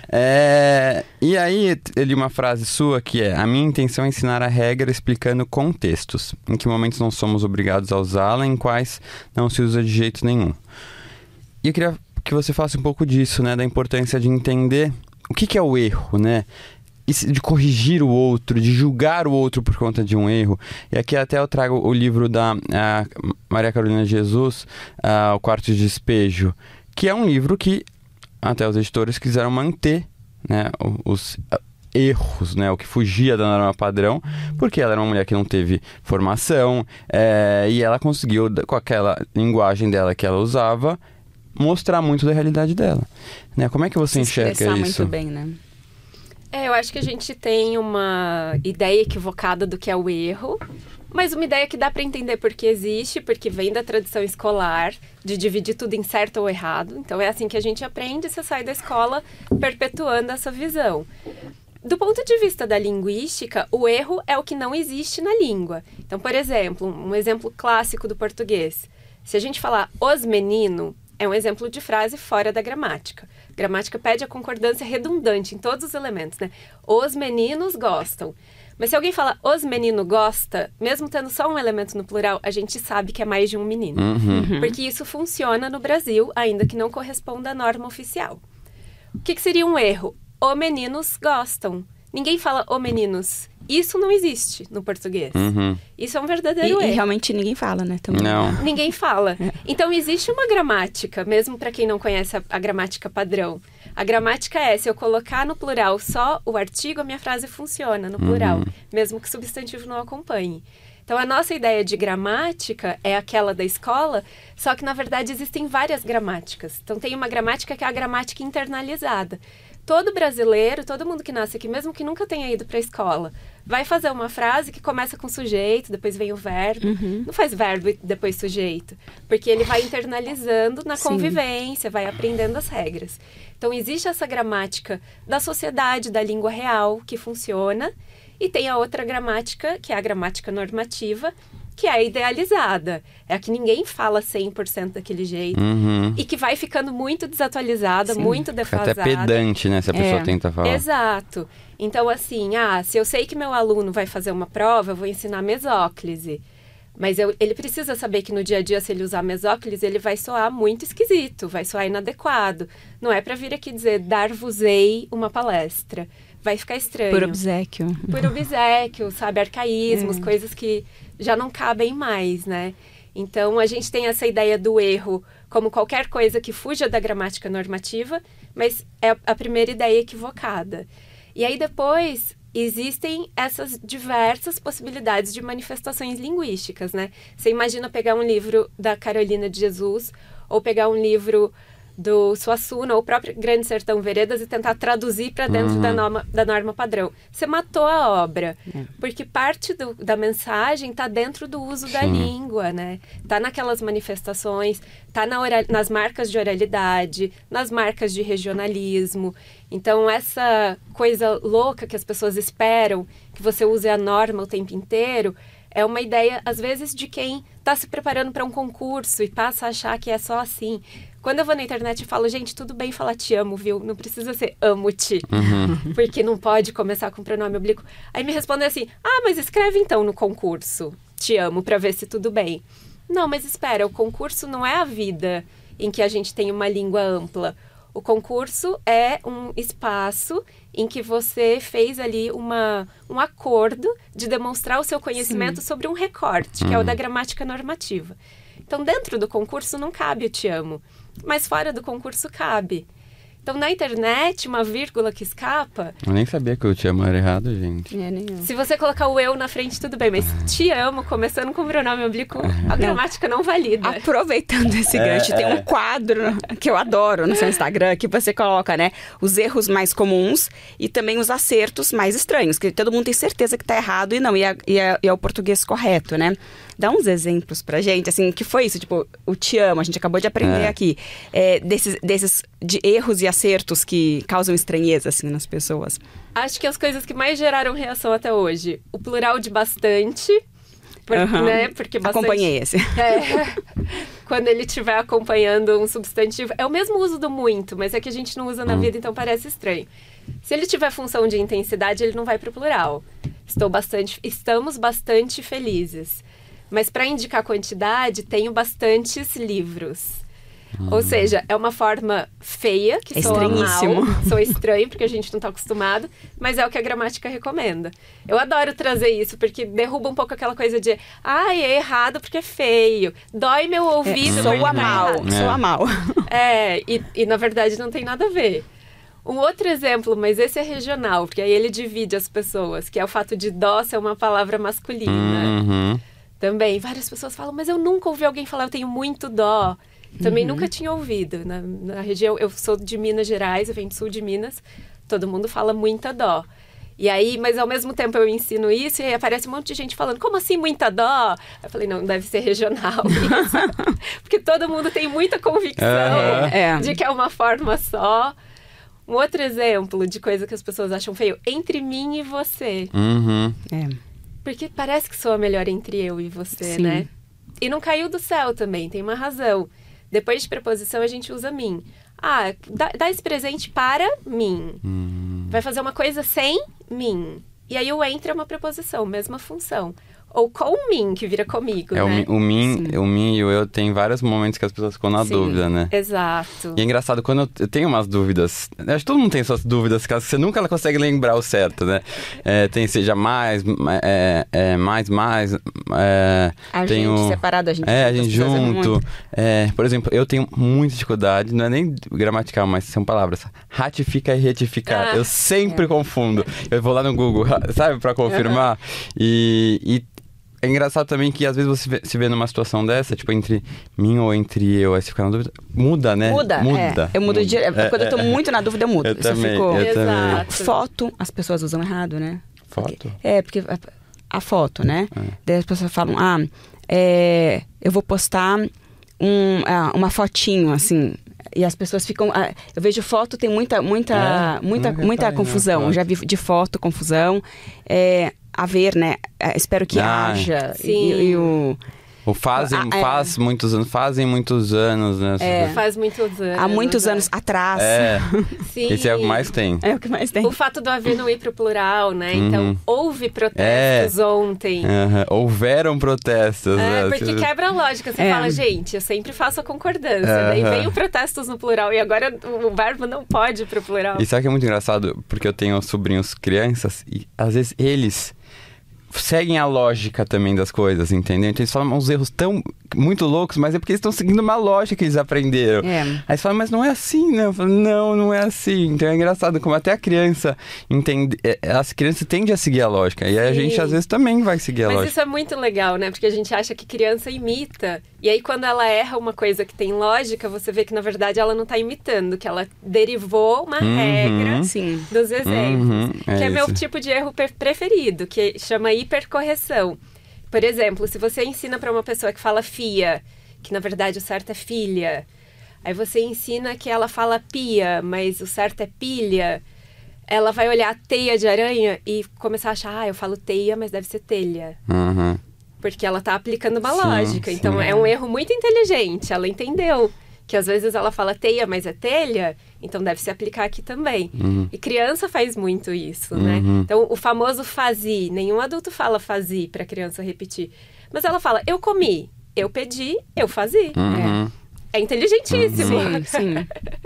E aí, eu li uma frase sua que a minha intenção é ensinar a regra explicando contextos, em que momentos não somos obrigados a usá-la, em quais não se usa de jeito nenhum. E eu queria que você falasse um pouco disso, né? Da importância de entender o que é o erro, né? De corrigir o outro, de julgar o outro por conta de um erro. E aqui até eu trago o livro da Maria Carolina Jesus, O Quarto de Despejo, que é um livro que até os editores quiseram manter, né, os erros, né, o que fugia da norma padrão, porque ela era uma mulher que não teve formação, e ela conseguiu, com aquela linguagem dela que ela usava, mostrar muito da realidade dela, né? Como é que você enxerga isso? Muito bem, né? Eu acho que a gente tem uma ideia equivocada do que é o erro, Mas uma ideia que dá para entender porque existe, porque vem da tradição escolar, de dividir tudo em certo ou errado. Então é assim que a gente aprende, você sai da escola perpetuando essa visão. Do ponto de vista da linguística, o erro é o que não existe na língua. Então, por exemplo, um exemplo clássico do português. Se a gente falar os menino, é um exemplo de frase fora da gramática. A gramática pede a concordância redundante em todos os elementos, né? Os meninos gostam. Mas se alguém fala os meninos gosta, mesmo tendo só um elemento no plural, a gente sabe que é mais de um menino. Porque isso funciona no Brasil, ainda que não corresponda à norma oficial. O que seria um erro? O meninos gostam. Ninguém fala o meninos. Isso não existe no português. Isso é um verdadeiro erro. E realmente ninguém fala, né? Também. Não. Ninguém fala. Então, existe uma gramática, mesmo para quem não conhece a gramática padrão. A gramática é, se eu colocar no plural só o artigo, a minha frase funciona no plural, mesmo que o substantivo não acompanhe. Então, a nossa ideia de gramática é aquela da escola, só que, na verdade, existem várias gramáticas. Então, tem uma gramática que é a gramática internalizada. Todo brasileiro, todo mundo que nasce aqui, mesmo que nunca tenha ido para a escola, vai fazer uma frase que começa com sujeito, depois vem o verbo. Não faz verbo e depois sujeito, porque ele vai internalizando na convivência, vai aprendendo as regras. Então, existe essa gramática da sociedade, da língua real, que funciona, e tem a outra gramática, que é a gramática normativa, que é idealizada. É a que ninguém fala 100% daquele jeito. E que vai ficando muito desatualizada, muito defasada. Fica até pedante, né? Se a pessoa tenta falar. Exato. Então, assim, se eu sei que meu aluno vai fazer uma prova, eu vou ensinar mesóclise. Mas ele precisa saber que no dia a dia, se ele usar mesóclise, ele vai soar muito esquisito, vai soar inadequado. Não é para vir aqui dizer, dar-vos-ei uma palestra. Vai ficar estranho. Por obséquio. Por obséquio, sabe? Arcaísmos, coisas que já não cabem mais, né? Então, a gente tem essa ideia do erro como qualquer coisa que fuja da gramática normativa, mas é a primeira ideia equivocada. E aí, depois, existem essas diversas possibilidades de manifestações linguísticas, né? Você imagina pegar um livro da Carolina de Jesus, ou pegar um livro do Suassuna, ou o próprio Grande Sertão Veredas, e tentar traduzir para dentro da norma padrão. Você matou a obra, porque parte da mensagem está dentro do uso da língua, né? Está naquelas manifestações, está nas marcas de oralidade, nas marcas de regionalismo. Então, essa coisa louca que as pessoas esperam, que você use a norma o tempo inteiro, é uma ideia, às vezes, de quem está se preparando para um concurso e passa a achar que é só assim. Quando eu vou na internet e falo, gente, tudo bem falar te amo, viu? Não precisa ser amo-te, porque não pode começar com pronome oblíquo. Aí me respondem assim, mas escreve então no concurso, te amo, para ver se tudo bem. Não, mas espera, o concurso não é a vida em que a gente tem uma língua ampla. O concurso é um espaço em que você fez ali um acordo de demonstrar o seu conhecimento sobre um recorte, que é o da gramática normativa. Então, dentro do concurso não cabe o te amo, mas fora do concurso cabe. Então, na internet, uma vírgula que escapa... Eu nem sabia que o te amo era errado, gente. Se você colocar o eu na frente, tudo bem, mas te amo, começando com o pronome oblíquo, a gramática não valida. Aproveitando esse gancho, tem um quadro que eu adoro no seu Instagram, que você coloca, né, os erros mais comuns e também os acertos mais estranhos, que todo mundo tem certeza que tá errado e é o português correto, né? Dá uns exemplos pra gente, assim, que foi isso, tipo, o te amo, a gente acabou de aprender aqui, desses de erros e acertos que causam estranheza, assim, nas pessoas. Acho que as coisas que mais geraram reação até hoje, o plural de bastante, né, porque bastante... Acompanhei esse. Quando ele estiver acompanhando um substantivo, é o mesmo uso do muito, mas é que a gente não usa na vida, então parece estranho. Se ele tiver função de intensidade, ele não vai pro plural. Estamos bastante felizes. Mas para indicar quantidade, tenho bastantes livros. Ou seja, é uma forma feia, que soa mal, soa estranho, porque a gente não está acostumado, mas é o que a gramática recomenda. Eu adoro trazer isso, porque derruba um pouco aquela coisa de é errado porque é feio, dói meu ouvido. Soa mal. E na verdade não tem nada a ver. Um outro exemplo, mas esse é regional, porque aí ele divide as pessoas, que é o fato de dó ser uma palavra masculina. Também, várias pessoas falam, mas eu nunca ouvi alguém falar, eu tenho muito dó. Também nunca tinha ouvido. Na região, eu sou de Minas Gerais, eu venho do sul de Minas, todo mundo fala muita dó. E aí, mas ao mesmo tempo eu ensino isso e aí aparece um monte de gente falando, como assim muita dó? Eu falei, não, deve ser regional isso. Porque todo mundo tem muita convicção de que é uma forma só. Um outro exemplo de coisa que as pessoas acham feio, entre mim e você. Porque parece que soa melhor entre eu e você, Sim. né? E não caiu do céu também, tem uma razão. Depois de preposição a gente usa mim. Ah, dá esse presente para mim. Vai fazer uma coisa sem mim. E aí o entre é uma preposição, mesma função. Ou com mim, que vira comigo, né? O mim e o eu tem vários momentos que as pessoas ficam na dúvida, né? Exato. E é engraçado, quando eu tenho umas dúvidas, acho que todo mundo tem suas dúvidas, que você nunca consegue lembrar o certo, né? Seja mais, a gente separado, a gente a gente junto. Por exemplo, eu tenho muita dificuldade, não é nem gramatical, mas são palavras. Ratifica e retificar. Eu sempre confundo. Eu vou lá no Google, sabe, pra confirmar. E é engraçado também que às vezes você se vê numa situação dessa, tipo, entre mim ou entre eu, aí você fica na dúvida. Muda, né? Muda. Eu mudo quando eu tô muito na dúvida, eu mudo. Eu também. Exato. As pessoas usam errado, né? Foto? Porque a foto, né? Daí as pessoas falam, eu vou postar uma fotinho, assim. E as pessoas ficam... eu vejo foto, tem muita confusão. Já vi de foto, confusão. A ver, né? Espero que haja. Sim. Fazem muitos anos, né? Faz muitos anos. Há muitos anos atrás. Sim. Esse é o que mais tem. É o que mais tem. O fato do haver não ir pro plural, né? Então, houve protestos ontem. Houveram protestos. Porque quebra a lógica. Você fala, gente, eu sempre faço a concordância. Daí vem o protestos no plural. E agora o verbo não pode ir pro plural. E sabe que é muito engraçado? Porque eu tenho sobrinhos crianças e às vezes eles seguem a lógica também das coisas, entendeu? Então eles falam uns erros muito loucos, mas é porque eles estão seguindo uma lógica que eles aprenderam. Aí eles falam, mas não é assim, né? Eu falo, não é assim. Então é engraçado como até a criança entende, as crianças tendem a seguir a lógica. E aí a gente às vezes também vai seguir a lógica. Mas isso é muito legal, né? Porque a gente acha que criança imita. E aí quando ela erra uma coisa que tem lógica, você vê que na verdade ela não está imitando, que ela derivou uma regra dos exemplos. Que é meu tipo de erro preferido, que chama hipercorreção. Por exemplo, se você ensina para uma pessoa que fala fia, que na verdade o certo é filha, aí você ensina que ela fala pia, mas o certo é pilha, ela vai olhar a teia de aranha e começar a achar, eu falo teia, mas deve ser telha. Porque ela tá aplicando uma lógica. Então é um erro muito inteligente. Ela entendeu que às vezes ela fala teia, mas é telha, então deve se aplicar aqui também. E criança faz muito isso, né? Então, o famoso fazi. Nenhum adulto fala fazi pra criança repetir. Mas ela fala, eu comi, eu pedi, eu fazi. É inteligentíssimo. Sim.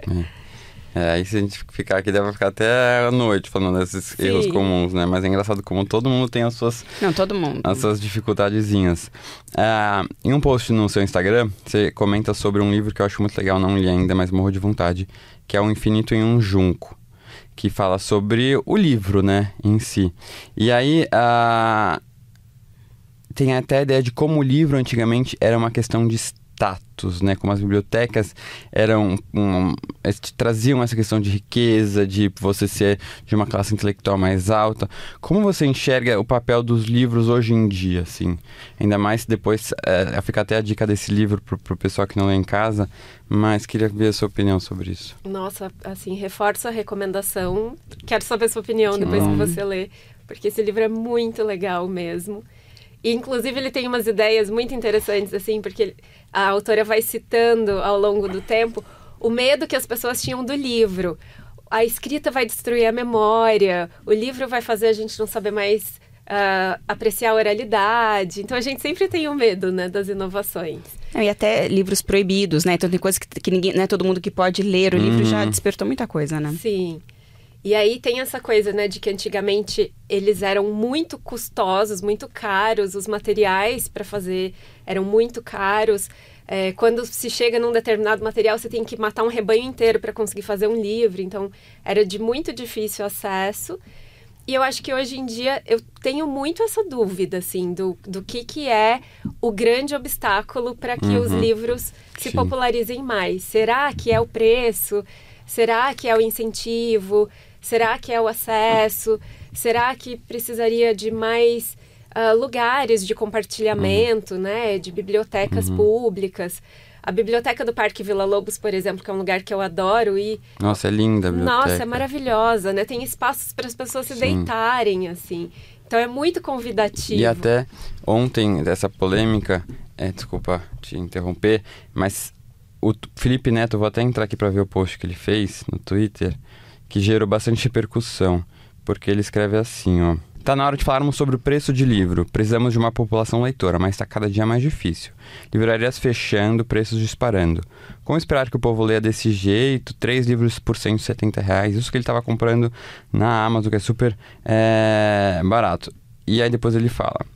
Aí se a gente ficar aqui, deve ficar até a noite falando desses erros comuns, né? Mas é engraçado como todo mundo tem as suas... Não, todo mundo. As suas dificuldadezinhas. Em um post no seu Instagram, você comenta sobre um livro que eu acho muito legal, não li ainda, mas morro de vontade, que é O Infinito em um Junco, que fala sobre o livro, né, em si. E aí, tem até a ideia de como o livro antigamente era uma questão de status, né? Como as bibliotecas traziam essa questão de riqueza, de você ser de uma classe intelectual mais alta. Como você enxerga o papel dos livros hoje em dia, assim? Ainda mais depois, fica até a dica desse livro pro pessoal que não lê em casa, mas queria ver a sua opinião sobre isso. Nossa, assim, reforço a recomendação. Quero saber a sua opinião depois que você lê, porque esse livro é muito legal mesmo. E, inclusive, ele tem umas ideias muito interessantes, assim, porque a autora vai citando ao longo do tempo o medo que as pessoas tinham do livro. A escrita vai destruir a memória, o livro vai fazer a gente não saber mais apreciar a oralidade. Então, a gente sempre tem o medo, né, das inovações. E até livros proibidos, né? Então, tem coisas que ninguém, não é todo mundo que pode ler. O livro já despertou muita coisa, né? Sim. E aí tem essa coisa, né, de que antigamente eles eram muito custosos, muito caros, os materiais para fazer eram muito caros. Quando se chega num determinado material, você tem que matar um rebanho inteiro para conseguir fazer um livro. Então, era de muito difícil acesso. E eu acho que hoje em dia eu tenho muito essa dúvida, assim, do que é o grande obstáculo para que os livros se popularizem mais. Será que é o preço? Será que é o incentivo? Será que é o acesso? Será que precisaria de mais lugares de compartilhamento, né? De bibliotecas públicas. A biblioteca do Parque Vila Lobos, por exemplo, que é um lugar que eu adoro ir. Nossa, é linda a biblioteca. Nossa, é maravilhosa, né? Tem espaços para as pessoas se deitarem, assim. Então é muito convidativo. E até ontem, dessa polêmica, desculpa te interromper, mas o Felipe Neto, vou até entrar aqui para ver o post que ele fez no Twitter, que gerou bastante repercussão, porque ele escreve assim, ó. Tá na hora de falarmos sobre o preço de livro. Precisamos de uma população leitora, mas está cada dia mais difícil. Livrarias fechando, preços disparando. Como esperar que o povo leia desse jeito? 3 livros por R$170. Isso que ele estava comprando na Amazon, que é super barato. E aí depois ele fala...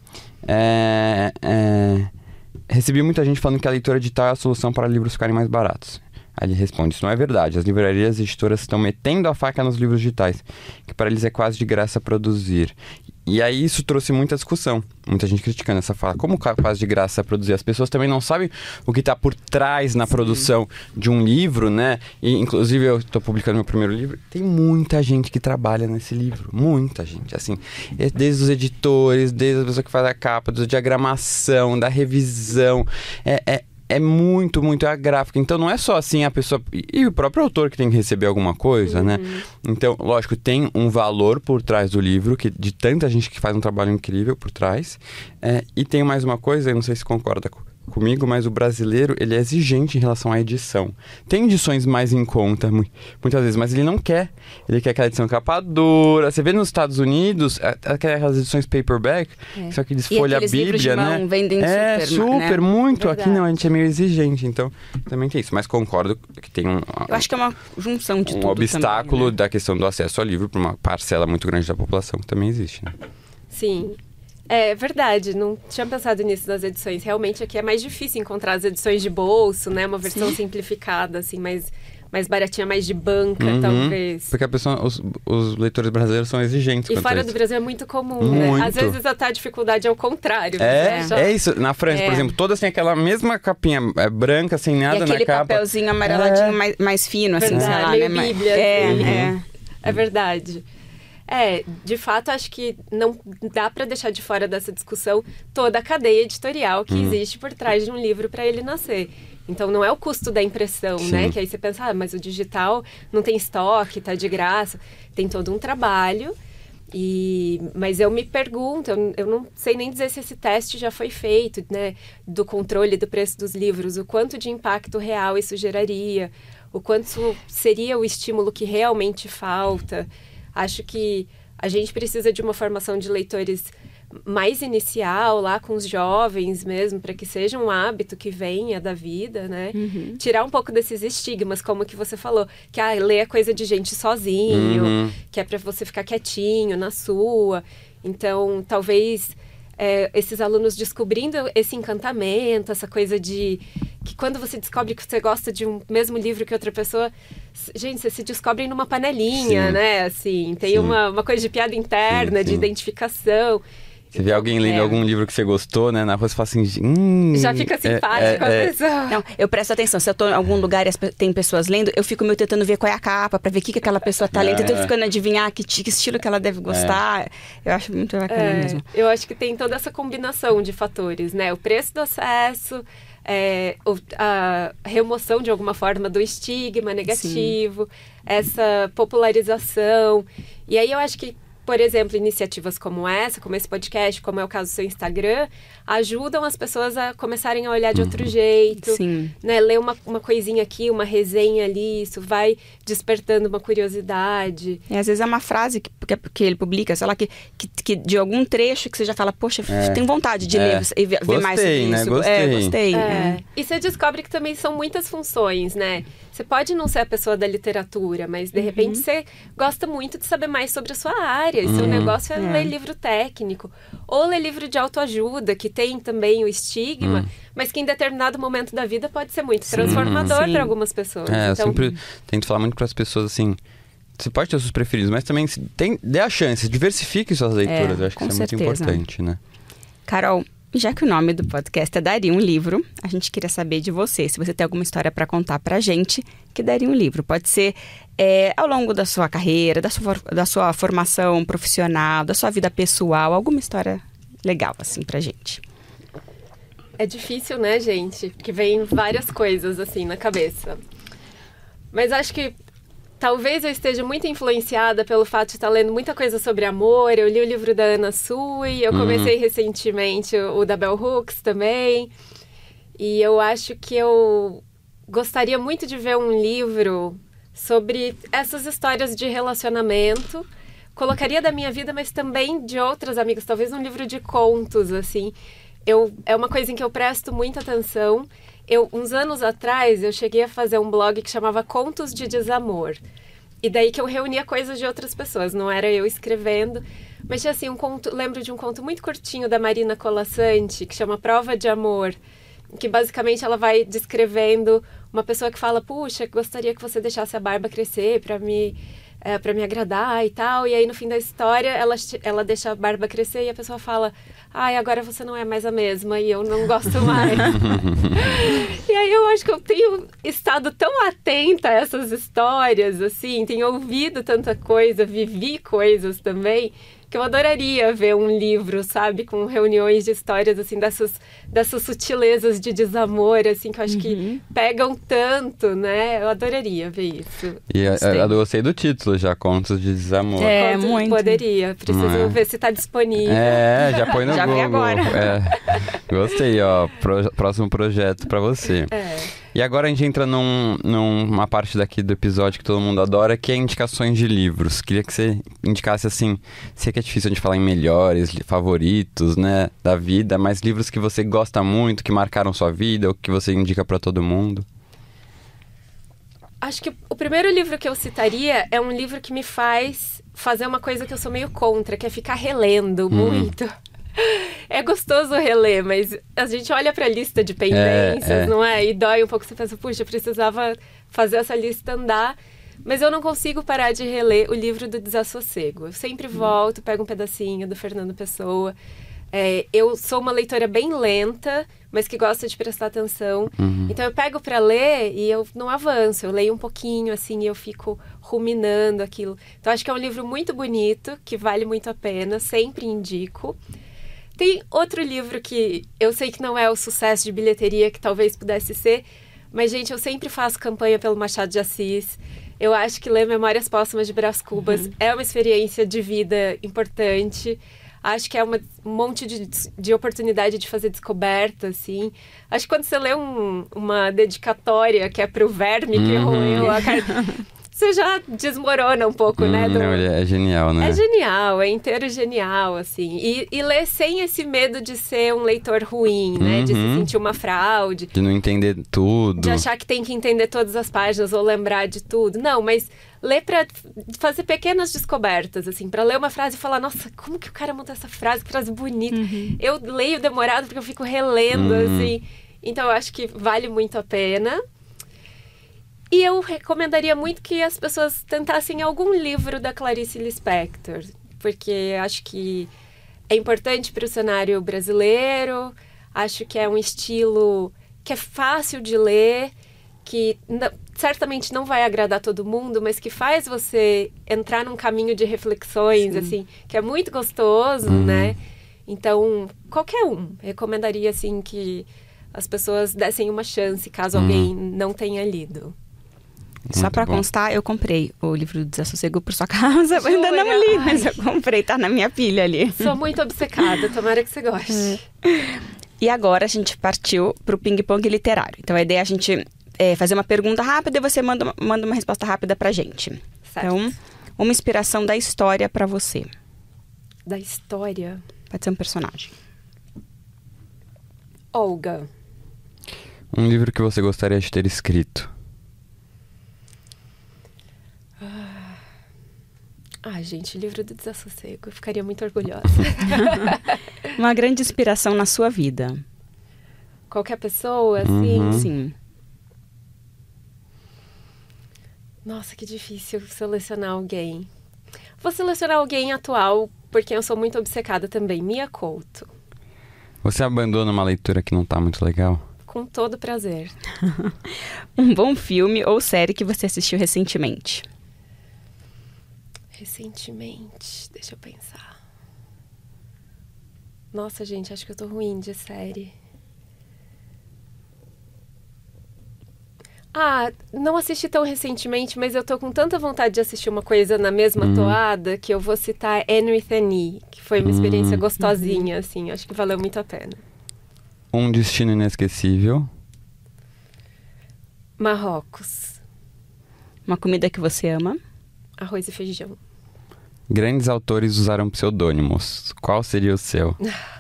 Recebi muita gente falando que a leitura digital é a solução para livros ficarem mais baratos. Aí ele responde, isso não é verdade. As livrarias e editoras estão metendo a faca nos livros digitais, que para eles é quase de graça produzir. E aí isso trouxe muita discussão, muita gente criticando essa fala. Como quase de graça produzir? As pessoas também não sabem o que está por trás na produção de um livro, né? E, inclusive, eu estou publicando meu primeiro livro. Tem muita gente que trabalha nesse livro. Muita gente, assim. Desde os editores, desde a pessoa que faz a capa, da diagramação, da revisão. É muito a gráfica. Então, não é só assim a pessoa... E o próprio autor que tem que receber alguma coisa, né? Então, lógico, tem um valor por trás do livro, de tanta gente que faz um trabalho incrível por trás. E tem mais uma coisa, eu não sei se concorda comigo, mas o brasileiro, ele é exigente em relação à edição. Tem edições mais em conta, muitas vezes, mas ele não quer. Ele quer aquela edição capa dura. Você vê nos Estados Unidos, aquelas edições paperback, só que eles folha a Bíblia, livros de mão, né? Vendem super, né? muito. Verdade. Aqui não, a gente é meio exigente, então também tem isso. Mas concordo que tem Eu acho que é uma junção de tudo obstáculo também, né? da questão do acesso ao livro para uma parcela muito grande da população que também existe, né? Sim. É verdade, não tinha pensado nisso das edições. Realmente aqui é mais difícil encontrar as edições de bolso, né? Uma versão simplificada, assim, mais baratinha, mais de banca, talvez. Porque a pessoa, os leitores brasileiros são exigentes. E fora do Brasil é muito comum, né? Às vezes até a dificuldade é o contrário. É isso. Na França, por exemplo, todas têm aquela mesma capinha branca, sem nada na capa. E aquele papelzinho amareladinho mais fino, assim, verdade, sei lá, meio né? Bíblia. É verdade. De fato, acho que não dá para deixar de fora dessa discussão toda a cadeia editorial que existe por trás de um livro para ele nascer. Então, não é o custo da impressão, né? Que aí você pensa, mas o digital não tem estoque, tá de graça. Tem todo um trabalho. Mas eu me pergunto, eu não sei nem dizer se esse teste já foi feito, né? Do controle do preço dos livros, o quanto de impacto real isso geraria, o quanto seria o estímulo que realmente falta. Acho que a gente precisa de uma formação de leitores mais inicial, lá com os jovens mesmo, para que seja um hábito que venha da vida, né? Tirar um pouco desses estigmas, como que você falou, que ler é coisa de gente sozinho, que é para você ficar quietinho na sua. Então, talvez esses alunos descobrindo esse encantamento, essa coisa de... que quando você descobre que você gosta de um mesmo livro que outra pessoa... Gente, vocês se descobrem numa panelinha, né? Assim, tem uma coisa de piada interna, de identificação. Você vê alguém lendo algum livro que você gostou, né? Na rua você fala assim... Já fica simpático a pessoa. Não, eu presto atenção. Se eu tô em algum lugar e tem pessoas lendo, eu fico meio tentando ver qual é a capa, pra ver o que aquela pessoa tá lendo. Então eu ficando adivinhar que estilo que ela deve gostar. Eu acho muito bacana mesmo. Eu acho que tem toda essa combinação de fatores, né? O preço do acesso... a remoção de alguma forma do estigma negativo, essa popularização. E aí eu acho que, por exemplo, iniciativas como essa, como esse podcast, como é o caso do seu Instagram, ajudam as pessoas a começarem a olhar de outro jeito, né? Ler uma coisinha aqui, uma resenha ali, isso vai despertando uma curiosidade. E às vezes é uma frase que ele publica, sei lá, que de algum trecho que você já fala, poxa, tenho vontade de ler e ver mais sobre isso. Gostei. E você descobre que também são muitas funções, né? Você pode não ser a pessoa da literatura, mas de repente você gosta muito de saber mais sobre a sua área. Seu negócio é ler livro técnico. Ou ler livro de autoajuda, que tem também o estigma, mas que em determinado momento da vida pode ser muito transformador para algumas pessoas. Eu sempre tento falar muito para as pessoas assim... Você pode ter os seus preferidos, mas também dê a chance, diversifique suas leituras. Eu acho que isso é muito importante, né? Carol, já que o nome do podcast é Daria um Livro, a gente queria saber de você, se você tem alguma história para contar pra gente que daria um livro. Pode ser ao longo da sua carreira, da sua formação profissional, da sua vida pessoal, alguma história legal, assim, pra gente. É difícil, né, gente? Porque vem várias coisas, assim, na cabeça. Mas acho que talvez eu esteja muito influenciada pelo fato de estar lendo muita coisa sobre amor. Eu li o livro da Anna Sui, eu comecei recentemente o da Bell Hooks também. E eu acho que eu gostaria muito de ver um livro sobre essas histórias de relacionamento. Colocaria da minha vida, mas também de outras amigas. Talvez um livro de contos, assim. É uma coisa em que eu presto muita atenção. Uns anos atrás, eu cheguei a fazer um blog que chamava Contos de Desamor. E daí que eu reunia coisas de outras pessoas, não era eu escrevendo. Mas tinha assim, lembro de um conto muito curtinho da Marina Colasanti, que chama Prova de Amor. Que basicamente ela vai descrevendo uma pessoa que fala, puxa, gostaria que você deixasse a barba crescer para me agradar e tal. E aí no fim da história ela deixa a barba crescer e a pessoa fala, ai, agora você não é mais a mesma e eu não gosto mais. E aí eu acho que eu tenho estado tão atenta a essas histórias, assim, tenho ouvido tanta coisa, vivi coisas também, que eu adoraria ver um livro, sabe, com reuniões de histórias, assim, dessas sutilezas de desamor, assim, que eu acho que pegam tanto, né? Eu adoraria ver isso. E eu gostei do título já, Contos de Desamor. Muito. Poderia, preciso ver se está disponível. Já põe no já Google. Vi agora. Gostei, ó, próximo projeto pra você. E agora a gente entra numa parte daqui do episódio que todo mundo adora, que é indicações de livros. Queria que você indicasse, assim, sei que é difícil a gente falar em melhores, favoritos, né, da vida, mas livros que você gosta muito, que marcaram sua vida, ou que você indica pra todo mundo. Acho que o primeiro livro que eu citaria é um livro que me faz fazer uma coisa que eu sou meio contra, que é ficar relendo muito. É gostoso reler, mas a gente olha pra lista de pendências, não é? E dói um pouco, você pensa, puxa, eu precisava fazer essa lista andar. Mas eu não consigo parar de reler o livro do Desassossego. Eu sempre volto, pego um pedacinho do Fernando Pessoa. Eu sou uma leitora bem lenta, mas que gosta de prestar atenção. Então eu pego pra ler e eu não avanço. Eu leio um pouquinho, assim, e eu fico ruminando aquilo. Então acho que é um livro muito bonito, que vale muito a pena, sempre indico. Tem outro livro que eu sei que não é o sucesso de bilheteria que talvez pudesse ser, mas, gente, eu sempre faço campanha pelo Machado de Assis. Eu acho que ler Memórias Póstumas de Brás Cubas é uma experiência de vida importante. Acho que é um monte de oportunidade de fazer descoberta, assim. Acho que quando você lê uma dedicatória que é pro verme que roeu a carne, você já desmorona um pouco, né? É genial, né? É genial, é inteiro genial, assim. E ler sem esse medo de ser um leitor ruim, né? De se sentir uma fraude. De não entender tudo. De achar que tem que entender todas as páginas ou lembrar de tudo. Não, mas ler pra fazer pequenas descobertas, assim. Pra ler uma frase e falar, nossa, como que o cara montou essa frase? Que frase bonita. Eu leio demorado porque eu fico relendo, assim. Então, eu acho que vale muito a pena. E eu recomendaria muito que as pessoas tentassem algum livro da Clarice Lispector, porque acho que é importante para o cenário brasileiro, acho que é um estilo que é fácil de ler, que certamente não vai agradar todo mundo, mas que faz você entrar num caminho de reflexões, assim, que é muito gostoso, né? Então, qualquer um. Recomendaria, assim, que as pessoas dessem uma chance, caso alguém não tenha lido. Só pra constar, eu comprei o livro do Desassossego por sua causa. Eu ainda não li, mas eu comprei, tá na minha pilha ali. Sou muito obcecada, tomara que você goste. E agora a gente partiu pro ping-pong literário. Então a ideia é a gente fazer uma pergunta rápida e você manda uma resposta rápida pra gente. Certo. Então, uma inspiração da história pra você. Da história? Pode ser um personagem. Olga. Um livro que você gostaria de ter escrito. Gente, o livro do Desassossego. Eu ficaria muito orgulhosa. Uma grande inspiração na sua vida. Qualquer pessoa, assim? Sim. Nossa, que difícil selecionar alguém. Vou selecionar alguém atual, porque eu sou muito obcecada também. Mia Couto. Você abandona uma leitura que não tá muito legal? Com todo prazer. Um bom filme ou série que você assistiu recentemente? Recentemente, deixa eu pensar. Nossa, gente, acho que eu tô ruim de série. Não assisti tão recentemente, mas eu tô com tanta vontade de assistir uma coisa na mesma toada que eu vou citar Anne with an E, que foi uma experiência gostosinha, assim. Acho que valeu muito a pena. Um destino inesquecível? Marrocos. Uma comida que você ama? Arroz e feijão. Grandes autores usaram pseudônimos. Qual seria o seu?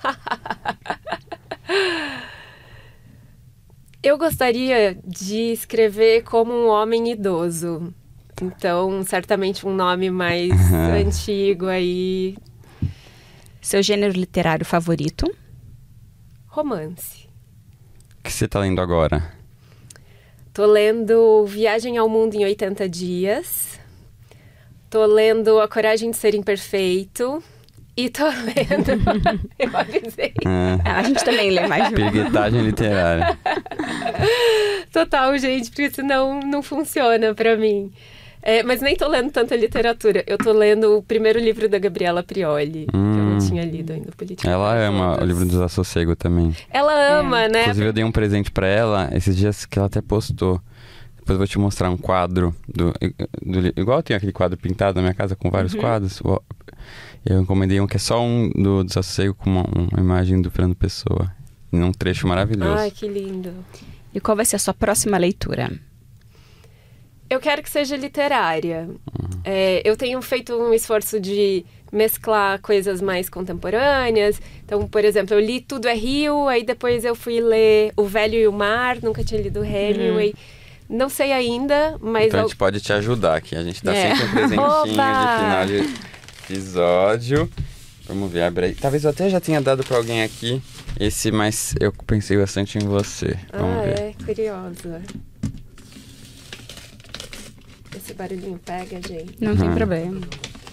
Eu gostaria de escrever como um homem idoso. Então, certamente um nome mais antigo aí. Seu gênero literário favorito? Romance. O que você tá lendo agora? Tô lendo Viagem ao Mundo em 80 Dias. Tô lendo A Coragem de Ser Imperfeito. E tô lendo... Eu avisei. A gente também lê mais de um. Pirguetagem literária. Total, gente, porque senão não funciona pra mim. Mas nem tô lendo tanta literatura. Eu tô lendo o primeiro livro da Gabriela Prioli, que eu não tinha lido ainda. Política. Ela ama o livro do Desassossego também. Ela ama, né? Inclusive, eu dei um presente pra ela esses dias que ela até postou. Depois eu vou te mostrar um quadro do igual eu tenho aquele quadro pintado na minha casa com vários quadros. Eu encomendei um que é só um do Desassossego com uma imagem do Fernando Pessoa. Num trecho maravilhoso. Ai, que lindo. E qual vai ser a sua próxima leitura? Eu quero que seja literária. Eu tenho feito um esforço de mesclar coisas mais contemporâneas. Então, por exemplo, eu li Tudo é Rio, aí depois eu fui ler O Velho e o Mar, nunca tinha lido Hemingway. Não sei ainda, mas... Então a gente pode te ajudar aqui. A gente dá sempre um presentinho de final de episódio. Vamos ver, abre aí. Talvez eu até já tenha dado pra alguém aqui esse, mas eu pensei bastante em você. Vamos ver. Curiosa. Esse barulhinho pega, gente. Não tem problema.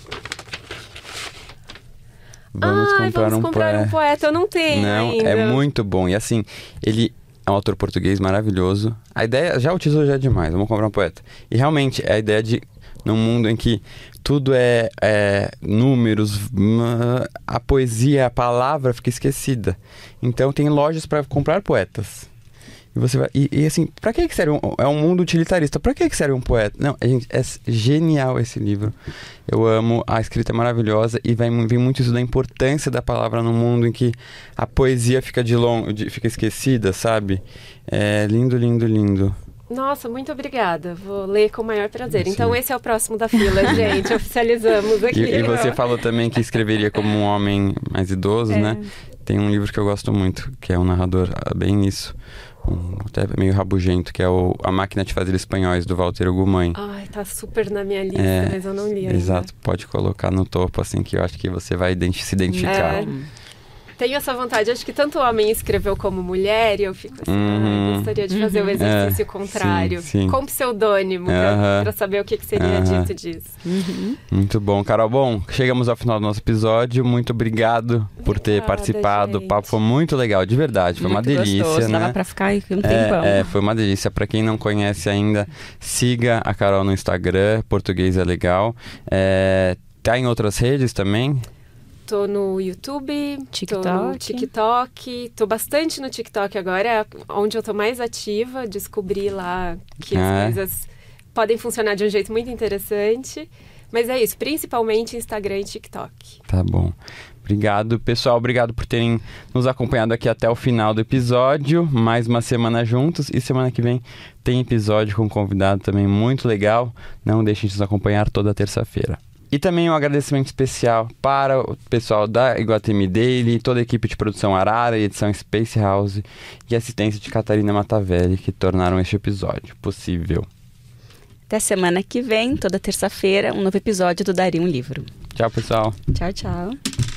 Vamos comprar um poeta. Eu não tenho ainda. É muito bom. E assim, ele é um autor português maravilhoso. A ideia, já o título já é demais, vamos comprar um poeta. E realmente, é a ideia de, num mundo em que tudo é números, a poesia, a palavra fica esquecida. Então tem lojas para comprar poetas. E você vai, e assim, pra que serve é um mundo utilitarista, pra que serve um poeta? Não, gente, é genial esse livro. Eu amo, a escrita é maravilhosa e vem muito isso da importância da palavra no mundo em que a poesia fica fica esquecida, sabe? É lindo, lindo, lindo. Nossa, muito obrigada. Vou ler com o maior prazer. Sim. Então esse é o próximo da fila, gente. Oficializamos aqui. E você falou também que escreveria como um homem mais idoso, né? Tem um livro que eu gosto muito, que é um narrador bem isso. Até meio rabugento, que é A Máquina de Fazer Espanhóis, do Walter Ugumãe. Ai, tá super na minha lista, mas eu não li ainda. Exato, pode colocar no topo, assim, que eu acho que você vai se identificar. Tenho essa vontade, acho que tanto o homem escreveu como mulher, e eu fico assim, gostaria de fazer o exercício contrário, sim. Com pseudônimo, pra saber o que seria dito disso. Muito bom, Carol. Bom, chegamos ao final do nosso episódio. Muito obrigado por ter participado. Gente. O papo foi muito legal, de verdade. Foi muito uma delícia, gostoso, né? Dava pra ficar aqui um tempão. Foi uma delícia. Pra quem não conhece ainda, siga a Carol no Instagram, Português é Legal. Tá em outras redes também? Tô no YouTube, TikTok. Tô no TikTok, tô bastante no TikTok agora, é onde eu tô mais ativa, descobri lá que as coisas podem funcionar de um jeito muito interessante, mas é isso, principalmente Instagram e TikTok. Tá bom. Obrigado, pessoal, obrigado por terem nos acompanhado aqui até o final do episódio, mais uma semana juntos, e semana que vem tem episódio com um convidado também muito legal, não deixem de nos acompanhar toda terça-feira. E também um agradecimento especial para o pessoal da Iguatemi Daily, toda a equipe de produção Arara e edição Space House e assistência de Catarina Matavelli, que tornaram este episódio possível. Até semana que vem, toda terça-feira, um novo episódio do Daria um Livro. Tchau, pessoal. Tchau, tchau.